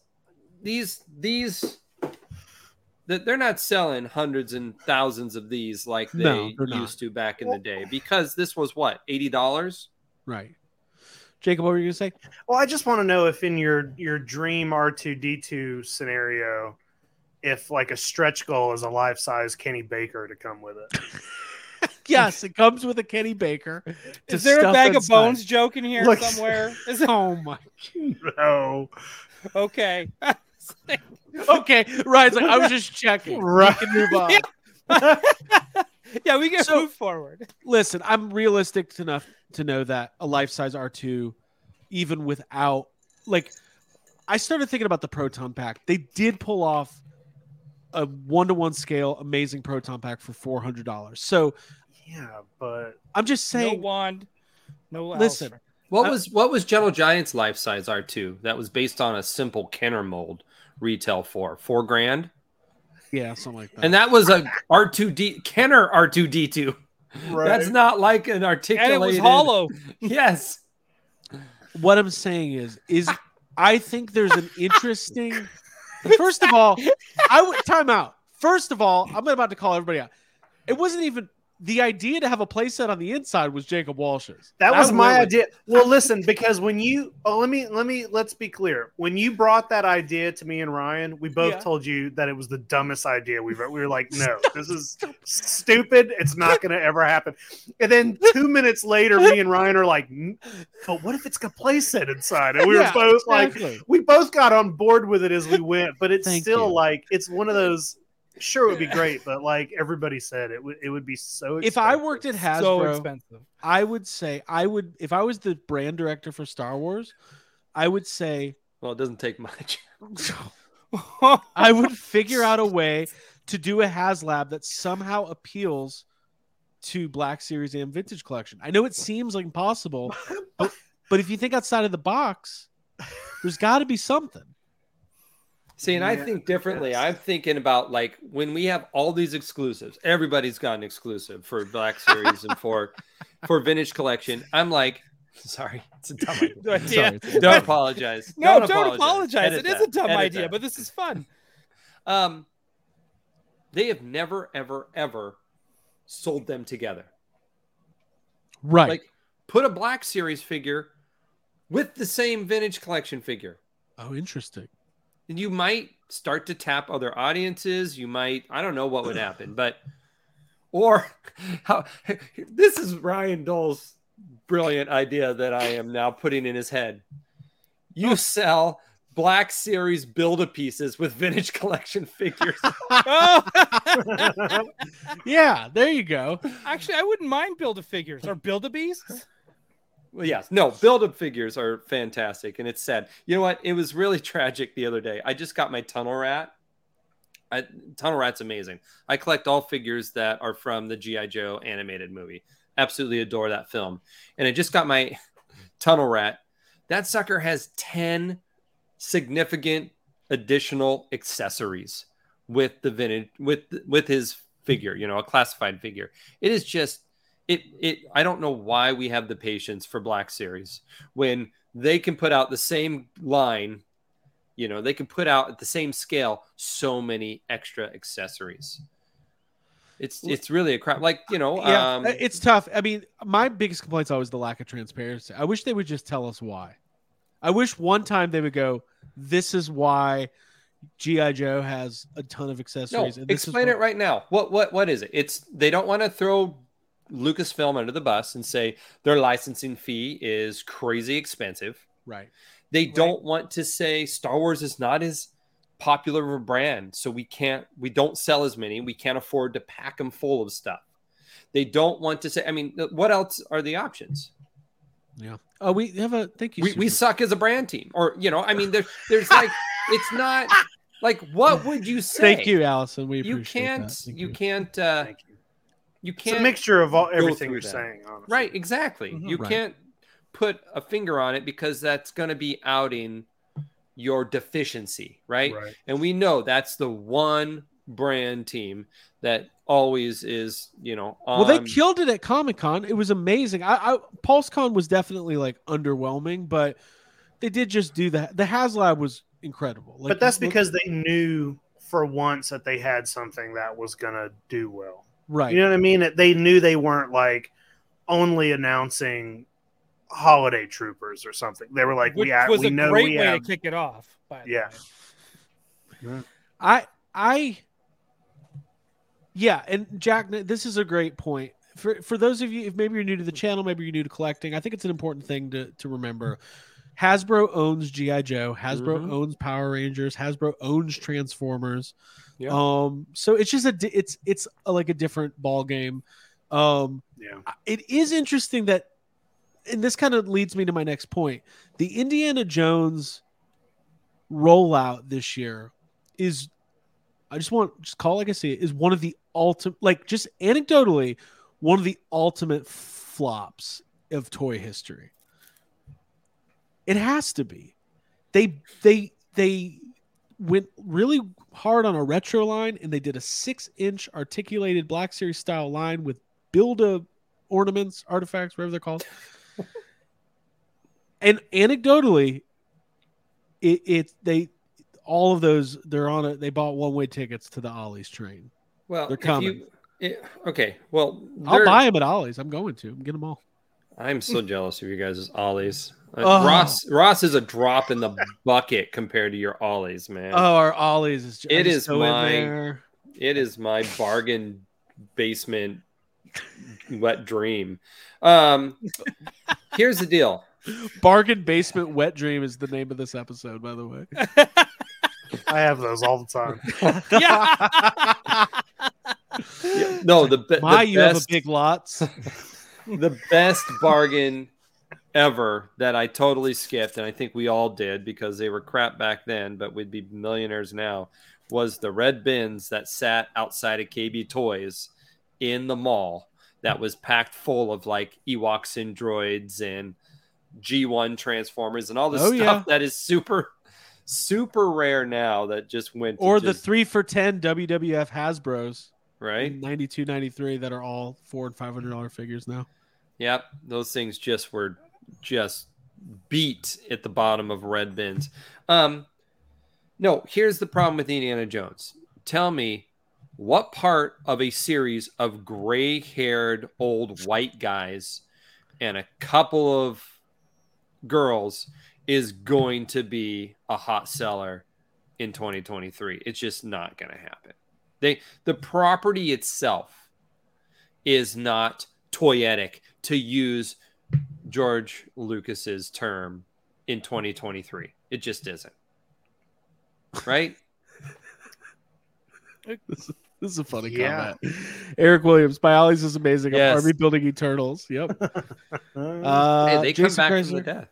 They're not selling hundreds and thousands of these like they used to back in the day, because this was what, $80? Right. Jacob, what were you gonna say? Well, I just want to know if in your dream R2D2 scenario, if like a stretch goal is a life-size Kenny Baker to come with it. Yes, it comes with a Kenny Baker. Is there a bag of bones joke in here Look. somewhere? Is it? Oh my. No. Okay. Okay, right. It's like I was just checking. Right. We can move on. Yeah, we can So- move forward. Listen, I'm realistic enough to know that a life-size R2, even without, like, I started thinking about the Proton Pack. They did pull off a 1-to-1 scale amazing Proton Pack for $400. So Yeah, but I'm just No saying, wand. No. listen, Alfred. What was Gentle Giant's life size R2 that was based on a simple Kenner mold retail for $4,000? yeah, something like that. And that was a R2D Kenner R2D2. right. That's not like an And articulated. it was hollow. Yes. What I'm saying is I think there's an interesting. First of all, I would time out. First of all, I'm about to call everybody out. It wasn't even the idea to have a playset on the inside was Jacob Walsh's. That was my went with- idea. Well, listen, because when you let's be clear. When you brought that idea to me and Ryan, we both Yeah. told you that it was the dumbest idea we were like, no, this is stupid. It's not going to ever happen. And then 2 minutes later, me and Ryan are like, but what if it's got a playset inside? And we Yeah, were both exactly. like, we both got on board with it as we went, but it's Thank still you. like, it's one of those, sure, it would be great, but like everybody said, it would be so expensive. If I worked at Hasbro, So expensive. I would say if I was the brand director for Star Wars, I would say Well, it doesn't take much. I would figure out a way to do a HasLab that somehow appeals to Black Series and Vintage Collection. I know it seems like impossible, but if you think outside of the box, there's got to be something. See, and I Yeah, think differently. yes. I'm thinking about like when we have all these exclusives, everybody's got an exclusive for Black Series and for Vintage Collection. I'm like, sorry, it's a dumb idea. Yeah. Sorry, it's- Don't apologize. No, don't apologize. Edit It is that. a dumb Edit idea, that. but this is fun. They have never, ever, ever sold them together. Right. Like, put a Black Series figure with the same Vintage Collection figure. Oh, interesting. And you might start to tap other audiences. You might, I don't know what would happen, but, or how, this is Ryan Dole's brilliant idea that I am now putting in his head. You sell Black Series Build-A-Pieces with vintage collection figures. Oh, Yeah, there you go. actually, I wouldn't mind Build-A-Figures or Build-A-Beasts. Well, yes, no, build-up figures are fantastic, and it's sad. You know what? It was really tragic the other day. I just got my Tunnel Rat. Tunnel Rat's amazing. I collect all figures that are from the G.I. Joe animated movie. Absolutely adore that film. And I just got my Tunnel Rat. That sucker has 10 significant additional accessories with the vintage with his figure, a classified figure. It is just I don't know why we have the patience for Black Series when they can put out the same line, they can put out at the same scale so many extra accessories. It's really a crap. It's tough. I mean, my biggest complaint's always the lack of transparency. I wish they would just tell us why. I wish one time they would go, "This is why G.I. Joe has a ton of accessories." No, and this explain it right now. What is it? They don't want to throw Lucasfilm under the bus and say their licensing fee is crazy expensive. Right. They don't want to say Star Wars is not as popular of a brand, so we don't sell as many. We can't afford to pack them full of stuff. They don't want to say, I mean, what else are the options? Yeah. Oh, we have a thank you. We suck as a brand team, or I mean, there's like it's not like what would you say? Thank you, Allison. We you appreciate can't that. you can't you can't It's a mixture of everything you're that. saying, honestly. Right, exactly. Mm-hmm. You can't put a finger on it because that's going to be outing your deficiency, right? And we know that's the one brand team that always is, Well, they killed it at Comic-Con. It was amazing. PulseCon was definitely like underwhelming, but they did just do that. The HasLab was incredible. But that's because they knew for once that they had something that was going to do well. Right. You know what I mean? They knew they weren't like only announcing Holiday Troopers or something. They were like, Which we was a know great we way have. to kick it off. By the way. And Jack, this is a great point. For those of you, if maybe you're new to the channel, maybe you're new to collecting, I think it's an important thing to remember. Hasbro owns G.I. Joe. Hasbro owns Power Rangers. Hasbro owns Transformers. Yeah. So it's just it's like a different ball game. It is interesting that, and this kind of leads me to my next point. The Indiana Jones rollout this year is, just call it like I see it, is one of the ultimate, like just anecdotally, one of the ultimate flops of toy history. It has to be. They went really hard on a retro line, and they did a 6-inch articulated Black Series style line with Build-A ornaments, artifacts, whatever they're called. And anecdotally, all of those, they're on it. They bought one-way tickets to the Ollie's train. Well, they're coming. Okay. Well, I'll buy them at Ollie's. I'm going to. I'm getting them all. I'm so jealous of you guys' Ollie's. Ross is a drop in the bucket compared to your Ollie's, man. Oh, our Ollie's is. It is my bargain basement wet dream. Here's the deal. Bargain basement wet dream is the name of this episode, by the way. I have those all the time. No, you have a big lots. The best bargain ever that I totally skipped, and I think we all did because they were crap back then, but we'd be millionaires now, was the red bins that sat outside of KB Toys in the mall that was packed full of like Ewoks and droids and G1 Transformers and all this stuff that is super, super rare now that just went to the 3 for $10 WWF Hasbros. Right, 92, 93 that are all $400 and $500 figures now. Yep, those things were beat at the bottom of red bins. No, here's the problem with Indiana Jones. Tell me, what part of a series of gray-haired old white guys and a couple of girls is going to be a hot seller in 2023? It's just not going to happen. The property itself is not toyetic, to use George Lucas's term, in 2023. It just isn't. right? This is a funny Yeah. comment. Eric Williams, Bialy's is amazing. Yes. Army building Eternals. Yep. Hey, they come Jason back Chrysler, from the death.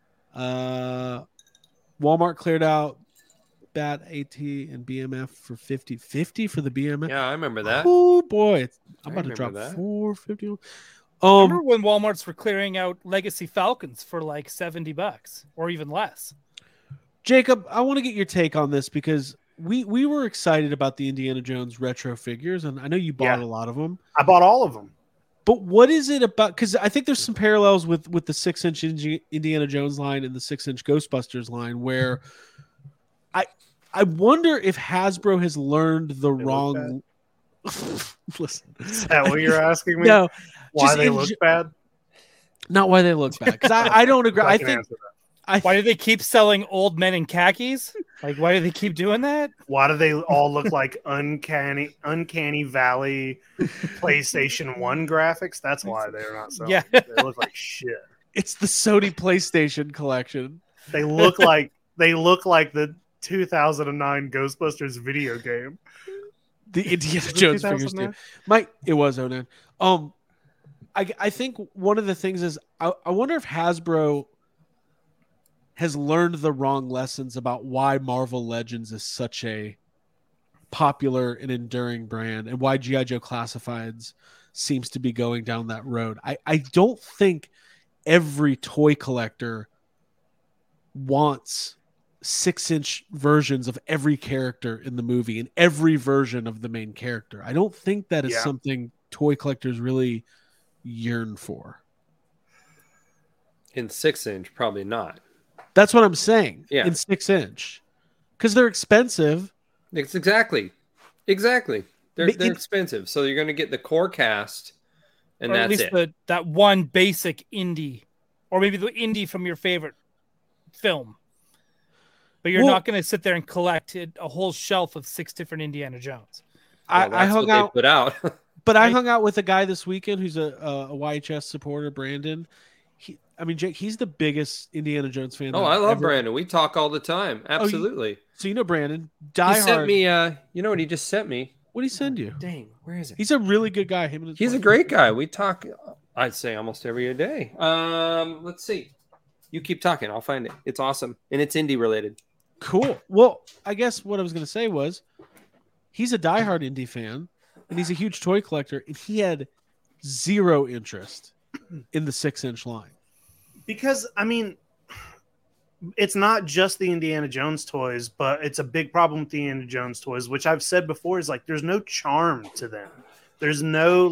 Walmart cleared out BAT, AT, and BMF for 50 for the BMF. Yeah, I remember that. Oh boy, I'm I about to drop remember that. 450. Remember when Walmarts were clearing out Legacy Falcons for like $70 or even less? Jacob, I want to get your take on this because we were excited about the Indiana Jones retro figures, and I know you bought Yeah. a lot of them. I bought all of them. But what is it about? Because I think there's some parallels with the 6-inch Indiana Jones line and the 6-inch Ghostbusters line, where I wonder if Hasbro has learned the look wrong. Listen, Is that what you're asking me? no, Why just they in look ge- bad? not why they look bad. Because I don't agree. I can think answer that. Why do they keep selling old men in khakis? Like, why do they keep doing that? Why do they all look like uncanny Valley PlayStation 1 graphics? That's why they're not selling. Yeah. They look like shit. it's the Sony PlayStation collection. They look like the 2009 Ghostbusters video game. The Indiana Jones figures do. 2009? It was 09. I think one of the things is I wonder if Hasbro has learned the wrong lessons about why Marvel Legends is such a popular and enduring brand and why G.I. Joe Classifieds seems to be going down that road. I don't think every toy collector wants 6-inch versions of every character in the movie and every version of the main character. I don't think that is Yeah. something toy collectors really yearn for. In 6-inch, probably not. That's what I'm saying. Yeah. In 6-inch. Because they're expensive. It's exactly. They're It- expensive, so you're going to get the core cast, and Or at that's least it. that one basic indie, or maybe the indie from your favorite film. But you're Well- not going to sit there and collect a whole shelf of 6 different Indiana Jones. Well, I that's hung what out, they put out. but I Right. hung out with a guy this weekend who's a YHS supporter, Brandon. Jake, he's the biggest Indiana Jones fan. Oh, that I I've love ever- Brandon. We talk all the time. Absolutely. So you know Brandon, He diehard. sent me. You know what he just sent me? What did he send you? Dang, where is it? He's a really good guy. Him and his He's a wife. great guy. We talk. I'd say almost every day. Let's see. You keep talking. I'll find it. It's awesome, and it's indie related. Cool. Well, I guess what I was going to say was he's a diehard indie fan and he's a huge toy collector, and he had zero interest in the 6-inch line. Because I mean, it's not just the Indiana Jones toys, but it's a big problem with the Indiana Jones toys, which I've said before is like there's no charm to them. There's no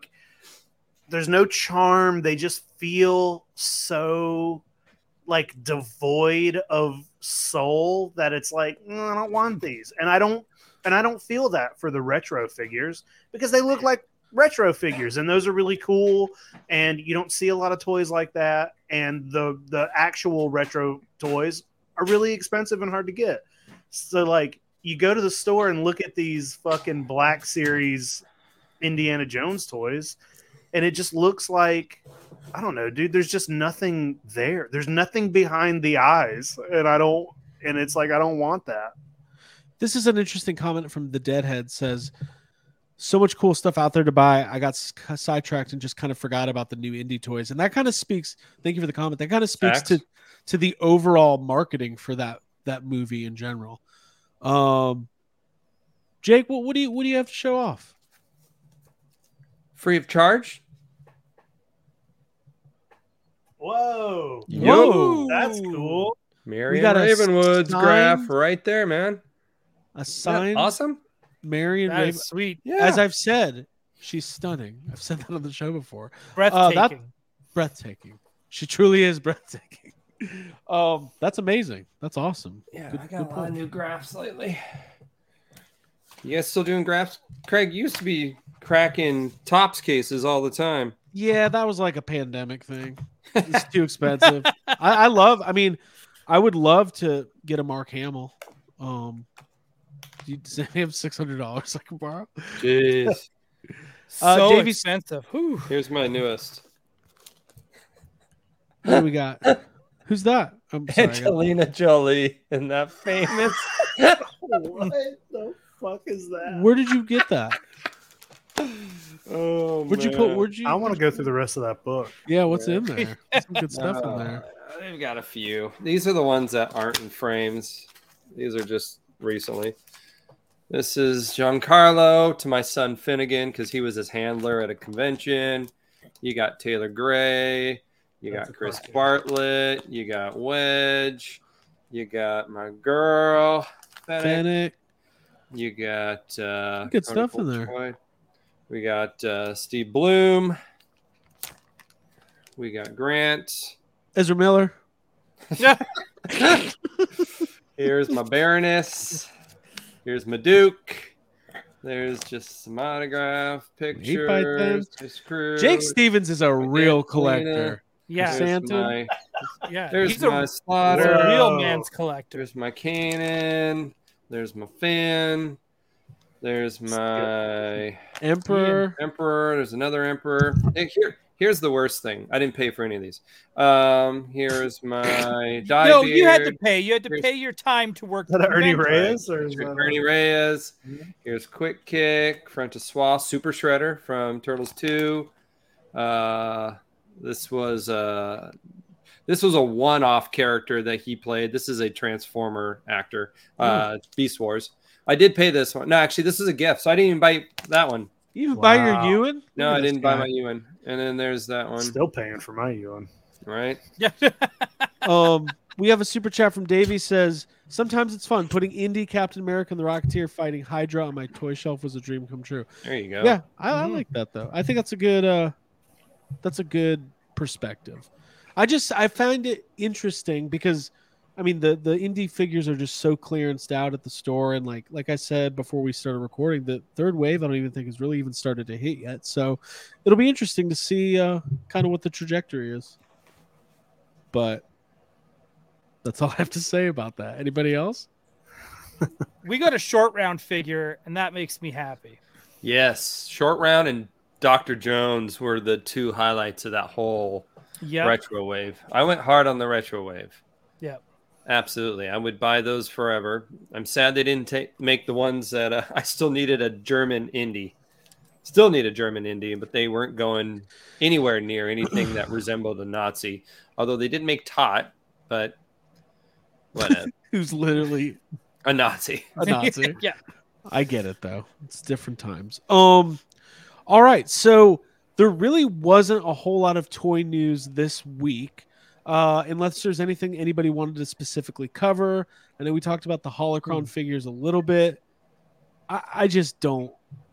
charm. They just feel so like devoid of soul that it's like, I don't want these. And I don't feel that for the retro figures because they look like retro figures and those are really cool, and you don't see a lot of toys like that, and the actual retro toys are really expensive and hard to get. So like you go to the store and look at these fucking Black Series Indiana Jones toys and it just looks like, I don't know, dude, there's just nothing there. There's nothing behind the eyes, and it's like I don't want that. This is an interesting comment from the Deadhead. Says, so much cool stuff out there to buy. I got sidetracked and just kind of forgot about the new indie toys. And that kind of speaks, thank you for the comment. That kind of speaks Facts. to the overall marketing for that movie in general. Jake, what do you have to show off? Free of charge. Whoa. Whoa. That's cool. Marion got a Ravenwood's signed- graph right there, man. A Isn't signed that awesome. Marion That Raven. is sweet. Yeah. As I've said, she's stunning. I've said that on the show before. Breathtaking. Breathtaking. She truly is breathtaking. That's amazing. That's awesome. Yeah, Good- I got good a lot of point. new graphs lately. You guys still doing graphs? Craig used to be cracking tops cases all the time. Yeah, that was like a pandemic thing. It's too expensive. I would love to get a Mark Hamill. Does he have $600 I can borrow? Jeez. So Davey- expensive. Whew. Here's my newest. What do we got? Who's that? I'm sorry. Angelina Jolie in that famous. What the fuck is that? Where did you get that? Oh, Where'd you put? Where'd you? I want to go through the rest of that book. Yeah, what's in there? Some good stuff in there. They've got a few. These are the ones that aren't in frames. These are just recently. This is Giancarlo to my son Finnegan because he was his handler at a convention. You got Taylor Gray. You got Chris Bartlett. You got Wedge. You got my girl Fennec. You got Good stuff in there. Troy. We got Steve Bloom. We got Grant. Ezra Miller. Here's my Baroness. Here's my Duke. There's just some autograph pictures. There's crew. Jake Stevens is a real Angelina. collector. Yeah, There's Santa. my, yeah. there's He's my a Slaughter. real man's collector. There's my Kanan. There's my Finn. There's my Emperor. Emperor. There's another Emperor. Hey, here's the worst thing. I didn't pay for any of these. Here's my Diebeard. No, you had to pay. You had to pay your time to work. Is that the Ernie convention. Reyes? Or is that Ernie Reyes. Here's Quick Kick, Francois Super Shredder from Turtles 2. This was a one-off character that he played. This is a Transformer actor, Beast Wars. I did pay this one. No, actually, this is a gift, so I didn't even buy that one. You even buy your Wow. Ewan? No, Look I at this didn't buy guy. my Ewan. And then there's that one, Still paying for my Ewan. right? Yeah. We have a super chat from Davey says, sometimes it's fun. Putting Indy, Captain America, and the Rocketeer fighting Hydra on my toy shelf was a dream come true. There you go. Yeah, I like that though. I think that's a good perspective. I find it interesting because I mean the indie figures are just so clearanced out at the store, and like I said before we started recording, the third wave I don't even think has really even started to hit yet. So it'll be interesting to see kind of what the trajectory is. But that's all I have to say about that. Anybody else? We got a short round figure, and that makes me happy. Yes, Short Round and Dr. Jones were the two highlights of that whole Yeah. retro wave. I went hard on the retro wave. Yeah. Absolutely. I would buy those forever. I'm sad they didn't make the ones that I still needed a German indie. Still need a German indie, but they weren't going anywhere near anything that resembled a Nazi. Although they did make Tot, but whatever. Who's literally A Nazi. a Nazi. Yeah. I get it though. It's different times. All right. So there really wasn't a whole lot of toy news this week. Unless there's anything anybody wanted to specifically cover. I know we talked about the Holocron figures a little bit. I just don't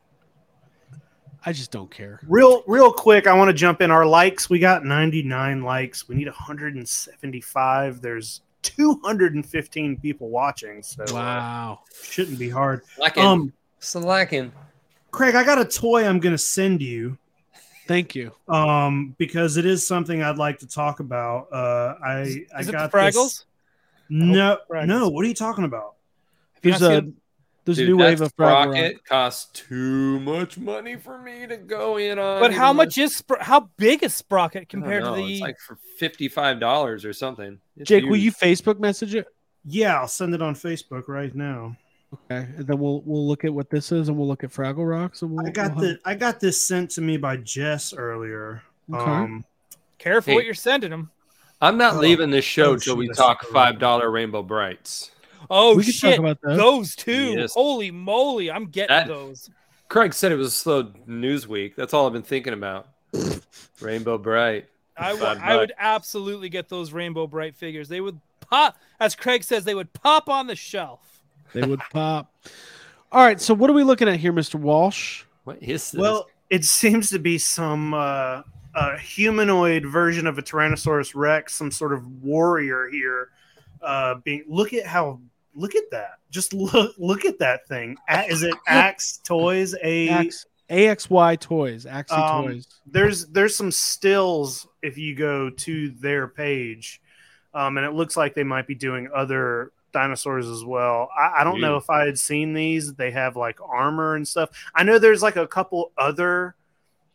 care. Real quick, I want to jump in. Our likes, we got 99 likes. We need 175. There's 215 people watching, so Wow. shouldn't be hard. Slacking. Craig, I got a toy I'm going to send you. Thank you. Because it is something I'd like to talk about. I Is it got the Fraggles? This... No, Fraggles. no. What are you talking about? There's not a seen- there's a Dude, new wave that of Fraggle Sprocket Rock. costs too much money for me to go in on. But how even much is how big is Sprocket I don't compared to know. the? It's like for $55 or something. It's Jake, will huge. you Facebook message it? Yeah, I'll send it on Facebook right now. Okay, and then we'll look at what this is, and we'll look at Fraggle Rocks, and we'll. I got this sent to me by Jess earlier. Okay. Careful Hey. what you're sending them. I'm not leaving this show oh, till we shit, talk that's right. $5 Rainbow Brights. Oh We can shit! talk about those. Those two. Yes. Holy moly! I'm getting That- those. Craig said it was a slow news week. That's all I've been thinking about. Rainbow Bright. I $5. would absolutely get those Rainbow Bright figures. They would pop, as Craig says, they would pop on the shelf. They would pop. All right, so what are we looking at here, Mr. Walsh? What is this? Well, it seems to be some humanoid version of a Tyrannosaurus Rex, some sort of warrior here. Look at that. Just look at that thing. Is it Axe Toys? AXY Toys, Axie Toys. There's some stills if you go to their page, and it looks like they might be doing other dinosaurs as well. I don't know if I had seen these. They have like armor and stuff. I know there's like a couple other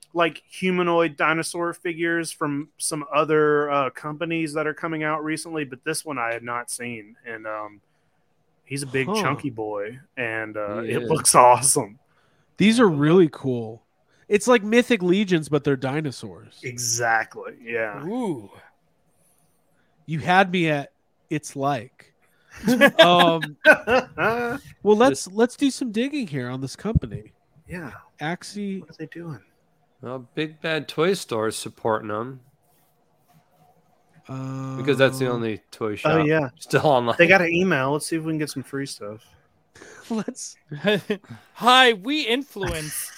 like humanoid dinosaur figures from some other companies that are coming out recently, but this one I had not seen, and he's a big chunky boy, and He it is. looks awesome. These are really cool. It's like Mythic Legions, but they're dinosaurs. Exactly. Yeah. Ooh. You had me at it's like. Well, let's do some digging here on this company. Yeah. Axie. What are they doing? Well, Big Bad Toy Store is supporting them because that's the only toy shop Oh yeah. still online. They got an email. Let's see if we can get some free stuff. Let's. Hi, we influence.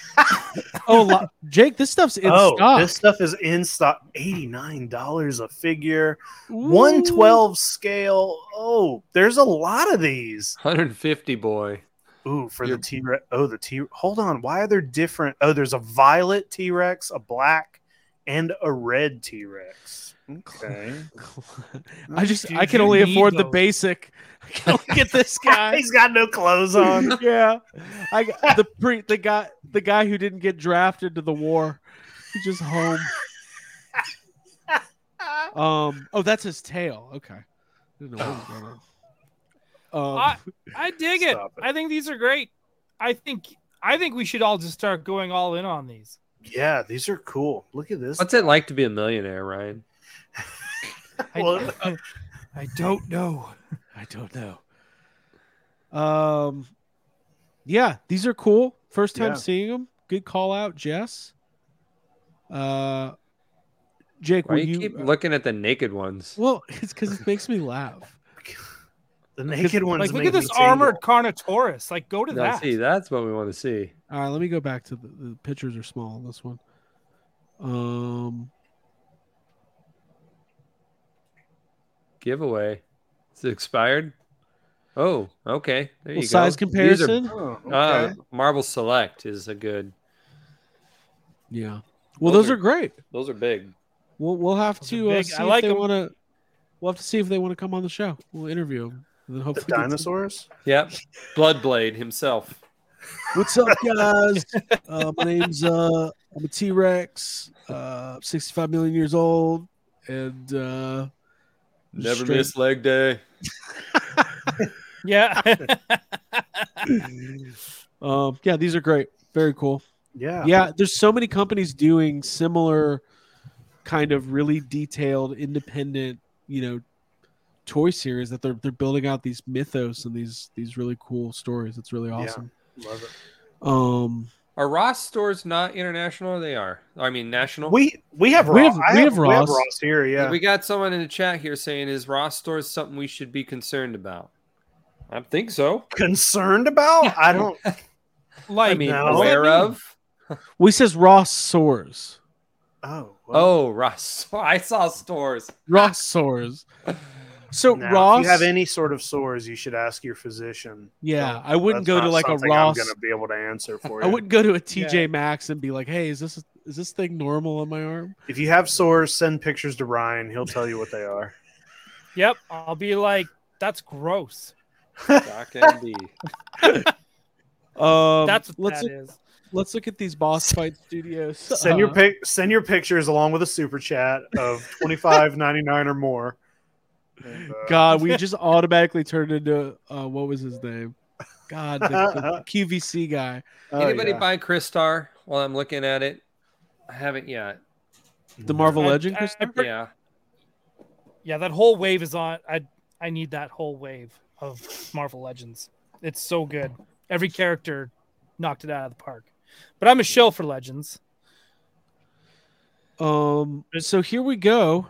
Jake, this stuff's in Oh, stock. this stuff is in stock. $89 a figure. Ooh. 112 scale. Oh, there's a lot of these. 150 boy. Ooh, for You're- the T-Rex. Oh, the T. Hold on. Why are there different? Oh, there's a violet T-Rex, a black, and a red T-Rex. Okay. I can only you need afford the those. basic. I can only get this guy. He's got no clothes on. Yeah, I got the guy who didn't get drafted to the war. He's just home. Oh, that's his tail. Okay. I didn't know what was going on. I dig it. Stop it. I think these are great. I think we should all just start going all in on these. Yeah, these are cool. Look at this. What's it like to be a millionaire, Ryan? Well, I don't know. I don't know. Yeah, these are cool. First time Yeah. seeing them. Good call out, Jess. Jake, Why will you you? keep looking at the naked ones? Well, it's because it makes me laugh. the naked ones. Like, look make at this me tingle. armored Carnotaurus. Like, go to Now, that. see, that's what we want to see. All right, let me go back to the pictures are small on this one. Giveaway. Is it expired? Oh, okay. There you go. Size These are- comparison. Oh, okay. Marvel Select is a good. Yeah. Well, Those those are- are great. Those are big. We'll have Those are to big. see I like if they 'em. want to. We'll have to see if they want to come on the show. We'll interview them. And then The hopefully get some- dinosaurs. Yep. Bloodblade himself. What's up, guys? My name's I'm a T-Rex, 65 million years old, and Never straight- miss leg day. Yeah. Yeah, these are great. Very cool. Yeah. Yeah, there's so many companies doing similar kind of really detailed, independent, toy series that they're building out these mythos and these really cool stories. It's really awesome. Love it. Are Ross stores not international? Or they are. I mean, national. We have We Ross. have- we have Ross. here. Yeah. We got someone in the chat here saying, "Is Ross stores something we should be concerned about?" I think so. Concerned about? I don't. Like, I mean, no. aware of. Well, he says Ross soars. Oh. well, Oh, Ross. I saw stores. Ross soars. So now, Ross, if you have any sort of sores, you should ask your physician. yeah, Don't- I wouldn't that's go to not like a something Ross. I'm going to be able to answer for I you. wouldn't go to a TJ Maxx and be like, "Hey, is this thing normal on my arm?" If you have sores, send pictures to Ryan. He'll tell you what they are. yep. I'll be like, that's gross. Doc MD. That's what let's that look, is. let's look at these Boss Fight Studios. Send your pictures along with a super chat of $25.99 or more. And, God, we just automatically turned into what was his name? God, the QVC guy, oh, Anybody yeah. buy Crystar while I'm looking at it? I haven't yet. the Marvel I- Legend. I- Christopher? Yeah. Yeah, that whole wave is on. I need that whole wave of Marvel Legends. It's so good. Every character knocked it out of the park. But I'm a shill for Legends. So here we go.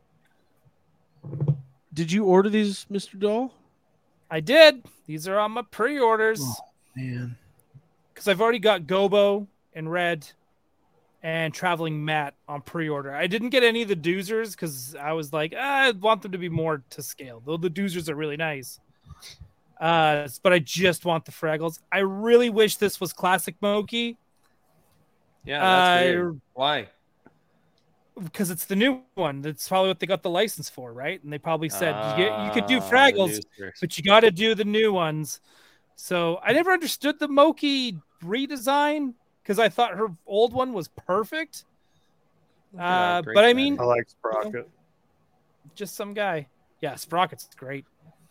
Did you order these, Mr. Doll? I did. These are on my pre-orders Man, because I've already got Gobo and Red and Traveling Matt on pre-order. I didn't get any of the Doozers because I was like, I want them to be more to scale. Though the Doozers are really nice. But I just want the Fraggles. I really wish this was Classic Moki Yeah, that's Uh, weird. Why? because it's the new one. That's probably what they got the license for, right? And they probably said you could do Ah, Fraggles, the news- but you got to do the new ones. So I never understood the Moki redesign. because I thought her old one was perfect. Yeah, great But I daddy. mean, I like Sprocket. just some guy. Yeah, Sprocket's great.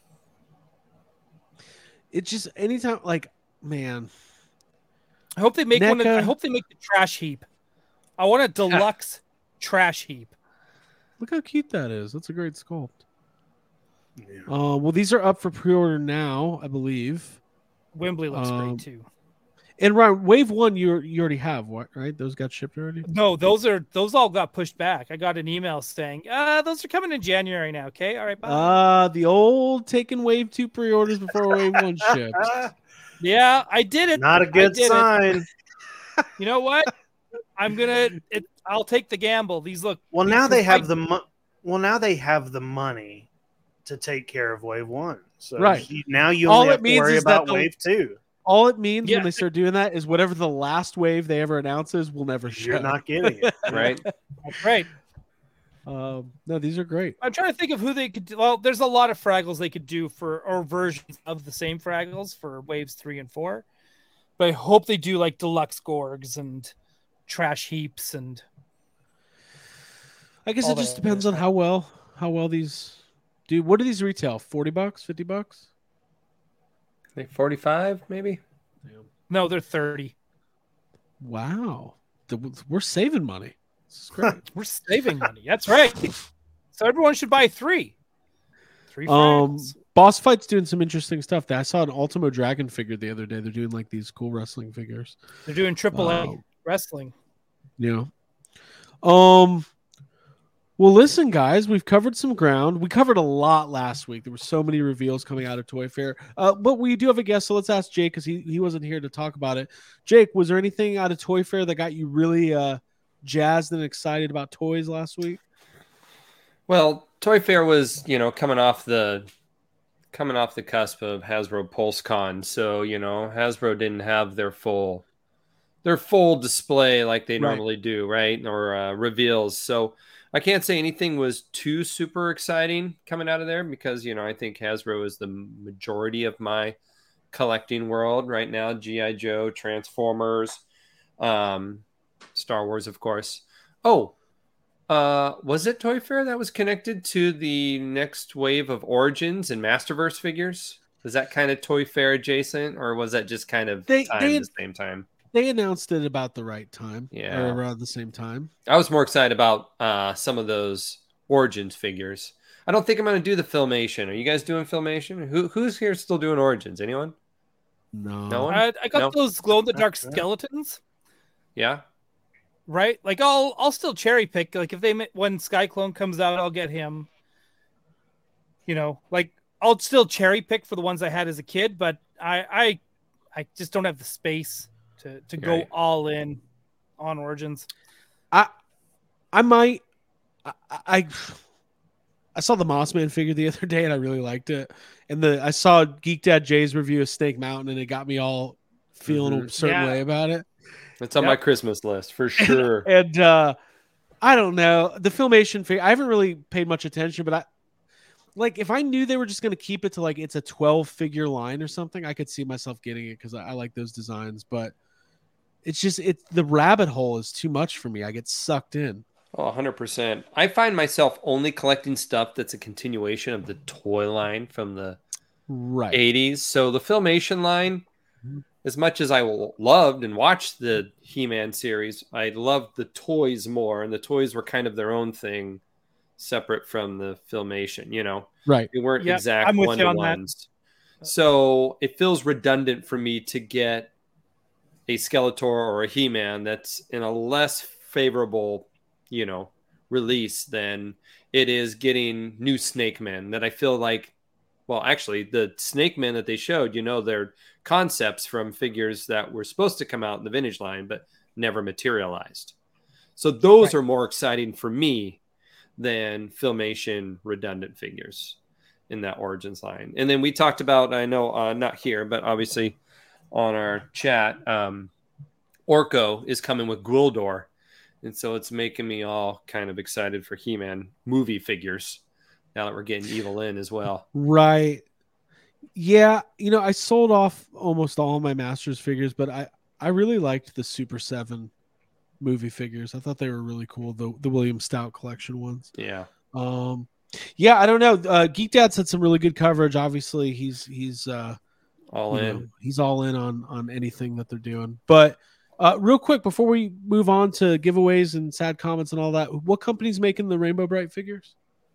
It just anytime man. I hope they make one. NECA. I hope they make the trash heap. I want a deluxe trash heap. Look how cute that is. That's a great sculpt. Yeah. Well, these are up for pre-order now, I believe. Wembley looks great too. And Ryan, Wave 1 you already have, what, right? Those got shipped already? No, those all got pushed back. I got an email saying, those are coming in January now. Okay, all right, bye. The old taking Wave 2 pre-orders before Wave 1 ships. Yeah, I did it. Not a good sign. You know what? I'll take the gamble. These look. Well, now they have the money to take care of Wave 1. So right. Now you All only it have to means worry is that about Wave 2. All it means Yeah. when they start doing that is whatever the last wave they ever announces will never show. You're not getting it. Right? Right. No, these are great. I'm trying to think of who they could do. Well, there's a lot of Fraggles they could do or versions of the same Fraggles for waves 3 and 4. But I hope they do like deluxe Gorgs and trash heaps and. I guess all it just that depends on how well these do. What do these retail? $40, $50? Like 45, maybe. No, they're 30. Wow, we're saving money. This is great. We're saving money. That's right. So everyone should buy 3. 3 Fraggles. Boss Fight's doing some interesting stuff. I saw an Ultimo Dragon figure the other day. They're doing like these cool wrestling figures. They're doing AAA wrestling. Yeah. Well, listen, guys, we've covered some ground. We covered a lot last week. There were so many reveals coming out of Toy Fair. But we do have a guest, so let's ask Jake because he wasn't here to talk about it. Jake, was there anything out of Toy Fair that got you really jazzed and excited about toys last week? Well, Toy Fair was, coming off the cusp of Hasbro PulseCon, so Hasbro didn't have their full display like they normally do, right? Or reveals. So I can't say anything was too super exciting coming out of there because, I think Hasbro is the majority of my collecting world right now. G.I. Joe, Transformers, Star Wars, of course. Oh, was it Toy Fair that was connected to the next wave of Origins and Masterverse figures? Was that kind of Toy Fair adjacent, or was that just kind of the same time? They announced it about the right time. Yeah. Or around the same time. I was more excited about some of those Origins figures. I don't think I'm going to do the Filmation. Are you guys doing Filmation? Who's here still doing Origins? Anyone? No one? I got those glow-in-the-dark skeletons. Yeah. Right? Like I'll still cherry pick. Like when Skyclone comes out, I'll get him. Like I'll still cherry pick for the ones I had as a kid, but I just don't have the space to go all in on Origins. I might. I saw the Mossman figure the other day and I really liked it. And I saw Geek Dad Jay's review of Snake Mountain and it got me all feeling a certain way about it. It's on my Christmas list for sure. And I don't know. The Filmation figure, I haven't really paid much attention, but if I knew they were just going to keep it to it's a 12 figure line or something, I could see myself getting it because I like those designs. But it's just the rabbit hole is too much for me. I get sucked in. Oh, 100%. I find myself only collecting stuff that's a continuation of the toy line from the 80s. So the Filmation line, as much as I loved and watched the He-Man series, I loved the toys more, and the toys were kind of their own thing, separate from the Filmation. Right? They weren't exact one-to-ones. So it feels redundant for me to get a Skeletor or a He-Man that's in a less favorable, release than it is getting new Snake Men that I feel like. Well, actually, the Snake Men that they showed, they're concepts from figures that were supposed to come out in the vintage line, but never materialized. So those are more exciting for me than Filmation redundant figures in that Origins line. And then we talked about, I know not here, but obviously on our chat, Orko is coming with Gwildor. And so it's making me all kind of excited for He-Man movie figures now that we're getting Evil Lyn as well. Right. Yeah. I sold off almost all my Masters figures, but I really liked the Super 7 movie figures. I thought they were really cool. The William Stout collection ones. Yeah. Yeah, I don't know. Geek Dad's had some really good coverage. Obviously, he's All you in. know, he's all in on anything that they're doing. But real quick before we move on to giveaways and sad comments and all that, what company's making the Rainbow Bright figures?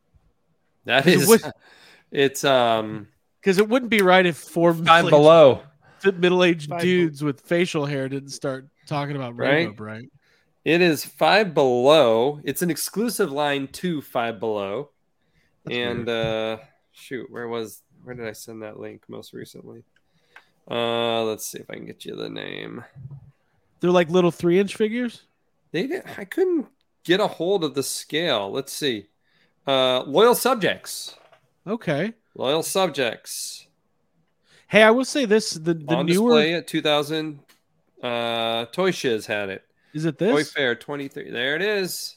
That Is it is, what- it's Because it wouldn't be right if four Five Below. middle-aged Five dudes with facial hair didn't start talking about Rainbow Right? Bright. It is Five Below. It's an exclusive line to Five Below. That's And shoot, where did I send that link most recently? Let's see if I can get you the name. They're like little 3-inch figures. I couldn't get a hold of the scale. Let's see. Loyal Subjects. Okay. Loyal Subjects. Hey, I will say this: the On newer display at 2000. Toy Shiz had it. is it Toy this? Fair 23. There it is.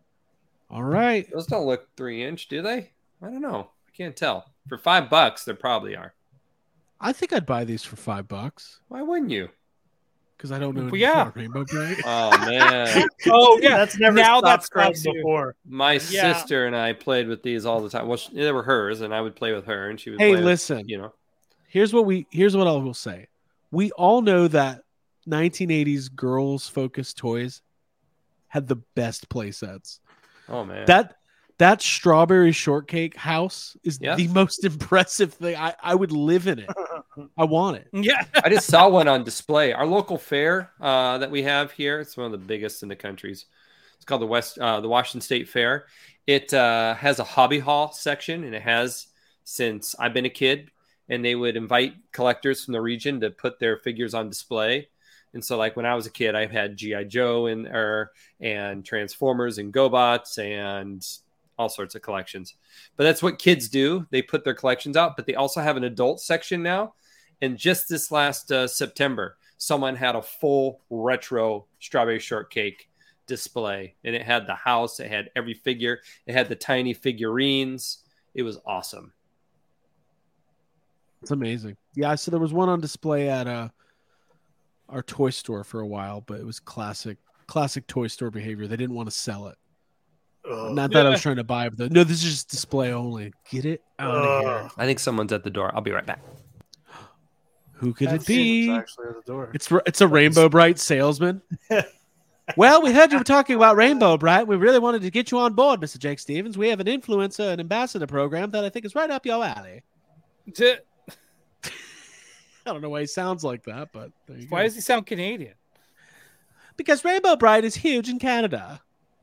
All right. Those don't look 3-inch, do they? I don't know. I can't tell. For $5, there probably are. I think I'd buy these for $5 Why wouldn't you? because I don't know Well, anything yeah. about Rainbow Bright. Oh man, Oh yeah, That's never now stopped that's growing stops you. before. my Yeah. sister and I played with these all the time. Well, they were hers, and I would play with her, and she would. Hey, play listen. with, you know. Here's what I will say. We all know that 1980s girls focused toys had the best play sets. Oh man, That strawberry shortcake house is Yeah. the most impressive thing. I would live in it. I want it. Yeah. I just saw one on display. Our local fair that we have here, it's one of the biggest in the countries. It's called the Washington State Fair. It has a hobby hall section, and it has since I've been a kid. And they would invite collectors from the region to put their figures on display. And so, like when I was a kid, I had G.I. Joe in there, and Transformers and GoBots and all sorts of collections. But that's what kids do. They put their collections out, but they also have an adult section now. And just this last September, someone had a full retro strawberry shortcake display. And it had the house, it had every figure, it had the tiny figurines. It was awesome. It's amazing. Yeah, so there was one on display at our toy store for a while, but it was classic toy store behavior. They didn't want to sell it. Ugh. Not that I was trying to buy it, but no, this is just display only. Get it out of here. Ugh. I think someone's at the door. I'll be right back. Who could That's it be? actually at the door. It's a Rainbow Bright salesman. Well, we heard you were talking about Rainbow Bright. We really wanted to get you on board, Mr. Jake Stevens. We have an influencer and ambassador program that I think is right up your alley. I don't know why he sounds like that, but there you Why go. does he sound Canadian? Because Rainbow Bright is huge in Canada.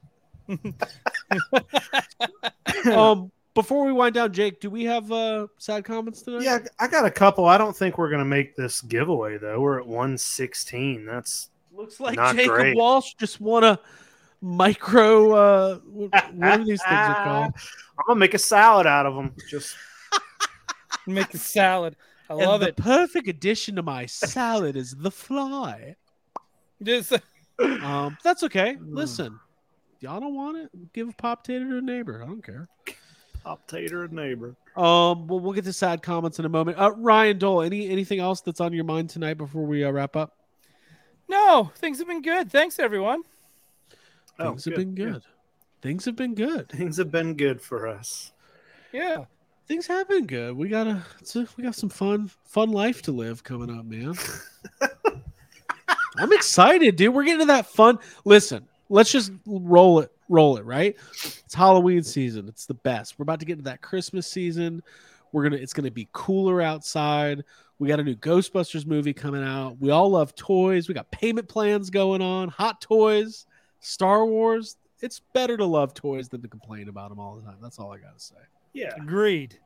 Before we wind down, Jake, do we have sad comments tonight? Yeah, I got a couple. I don't think we're gonna make this giveaway though. We're at 116. That's Looks like Not Jacob great. Walsh just won a micro. What are these things are called? I'm gonna make a salad out of them. Just Make the salad. I And love the it. perfect addition to my salad is the fly. Just That's okay. Listen, y'all don't want it? Give a pop tater to a neighbor. I don't care. pop tater and neighbor. We'll get to sad comments in a moment. Ryan Dole, anything else that's on your mind tonight before we wrap up? no, things have been good. Thanks, everyone. Oh, Things have been good. Things have been good. Things have been good for us. Yeah. Things have been good. We got some fun life to live coming up, man. I'm excited, dude. We're getting to that fun. Listen, let's just roll it, right? It's Halloween season. It's the best. We're about to get into that Christmas season. It's gonna be cooler outside. We got a new Ghostbusters movie coming out. We all love toys. We got payment plans going on, hot toys, Star Wars. It's better to love toys than to complain about them all the time. That's all I gotta say. Yeah, Agreed.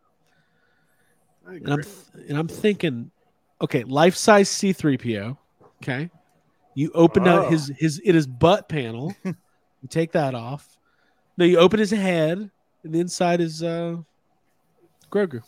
I And I'm agree. thinking, okay, life size C-3PO. Okay, you open out Oh. his butt panel. You take that off. No, you open his head, and the inside is Grogu.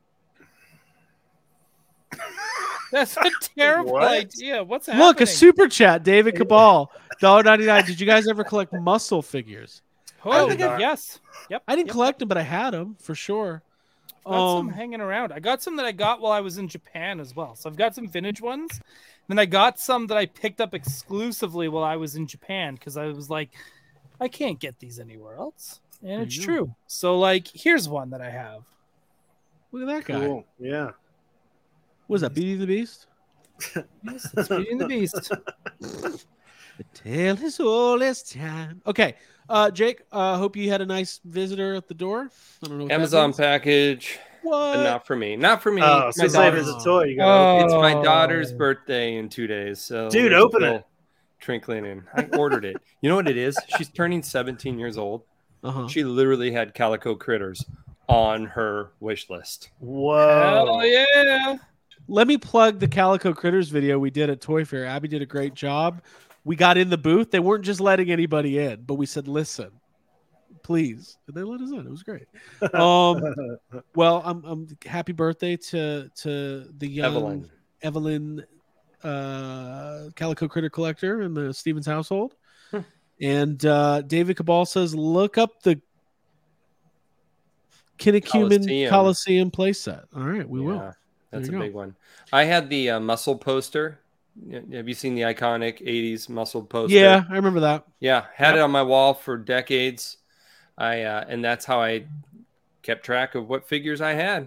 That's a terrible What? idea. What's happening? Look, a super chat, David Cabal, $1.99. Did you guys ever collect muscle figures? Oh, I did not. yes. Yep. I didn't Yep. collect them, but I had them for sure. I've got some hanging around. I got some that I got while I was in Japan as well. So I've got some vintage ones, Then I got some that I picked up exclusively while I was in Japan because I was like, I can't get these anywhere else. And it's true. So, like, here's one that I have. Look at that guy. Cool. Yeah. What is that, Beauty and the Beast? Yes, it's Beauty and the Beast. The tale is all this time. Okay, Jake, hope you had a nice visitor at the door. I don't know what that Amazon means. package, What? but not for me. Not for me. Oh, It's so my say if daughter's. it's a toy, you got It's my Oh. daughter's birthday in 2 days. So Dude, there's open still it. Trinkling in. I ordered it. You know what it is? She's turning 17 years old. Uh-huh. She literally had Calico Critters on her wish list. Whoa. Hell yeah. Let me plug the Calico Critters video we did at Toy Fair. Abby did a great job. We got in the booth. They weren't just letting anybody in, but we said, listen, please. And they let us in. It was great. Well, I'm happy birthday to the young Evelyn Calico Critter collector in the Stevens household. And David Cabal says, look up the Kinnicuman Coliseum playset. All right, we will. That's a There you big one. I had the muscle poster. Have you seen the iconic 80s muscle poster? Yeah, I remember that. Yeah, had it on my wall for decades. And that's how I kept track of what figures I had.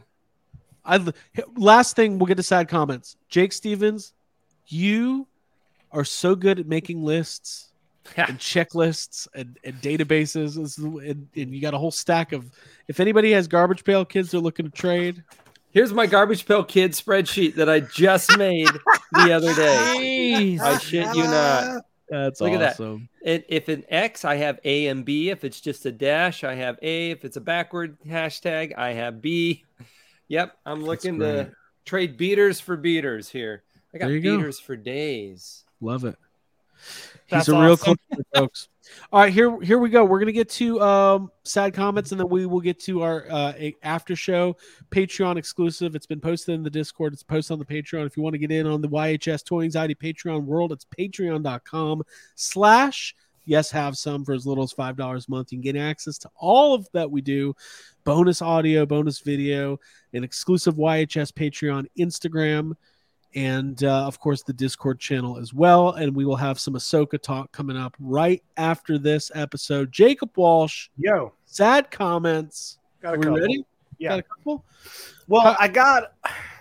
Last thing, we'll get to sad comments. Jake Stevens, you are so good at making lists and checklists and databases, and you got a whole stack of. If anybody has Garbage Pail Kids they're looking to trade, here's my Garbage Pail Kid spreadsheet that I just made the other day. Jeez. I shit you not. that's Look awesome. at that. If an X, I have A and B. If it's just a dash, I have A. If it's a backward hashtag, I have B. Yep, I'm looking to trade beaters for beaters here. I got beaters for days. Love it. That's He's a real awesome. collector, folks. All right, here we go. We're gonna get to sad comments, and then we will get to our after show Patreon exclusive. It's been posted in the Discord. It's posted on the Patreon. If you want to get in on the YHS Toy Anxiety Patreon world, it's patreon.com/yes have some for as little as $5 a month. You can get access to all of that we do, bonus audio, bonus video, an exclusive YHS Patreon Instagram, and of course the Discord channel as well. And we will have some Ahsoka talk coming up right after this episode. Jacob Walsh, Yo, sad comments. got a Are we couple. ready? Yeah. Got a couple? Well, I got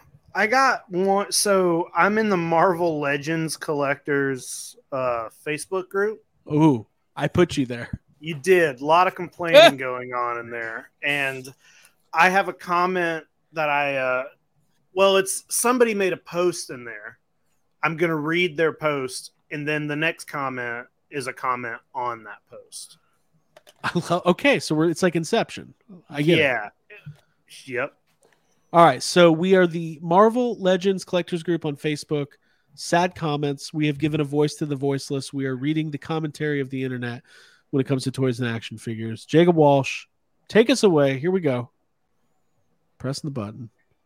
one. So I'm in the Marvel Legends Collectors Facebook group. Ooh, I put you there. You did. A lot of complaining going on in there. And I have a comment that it's somebody made a post in there. I'm going to read their post, and then the next comment is a comment on that post. Okay, so it's like Inception. I get it. Yeah. Yep. All right, so we are the Marvel Legends Collectors Group on Facebook. Sad comments. We have given a voice to the voiceless. We are reading the commentary of the internet when it comes to toys and action figures. Jacob Walsh, take us away. Here we go. Pressing the button.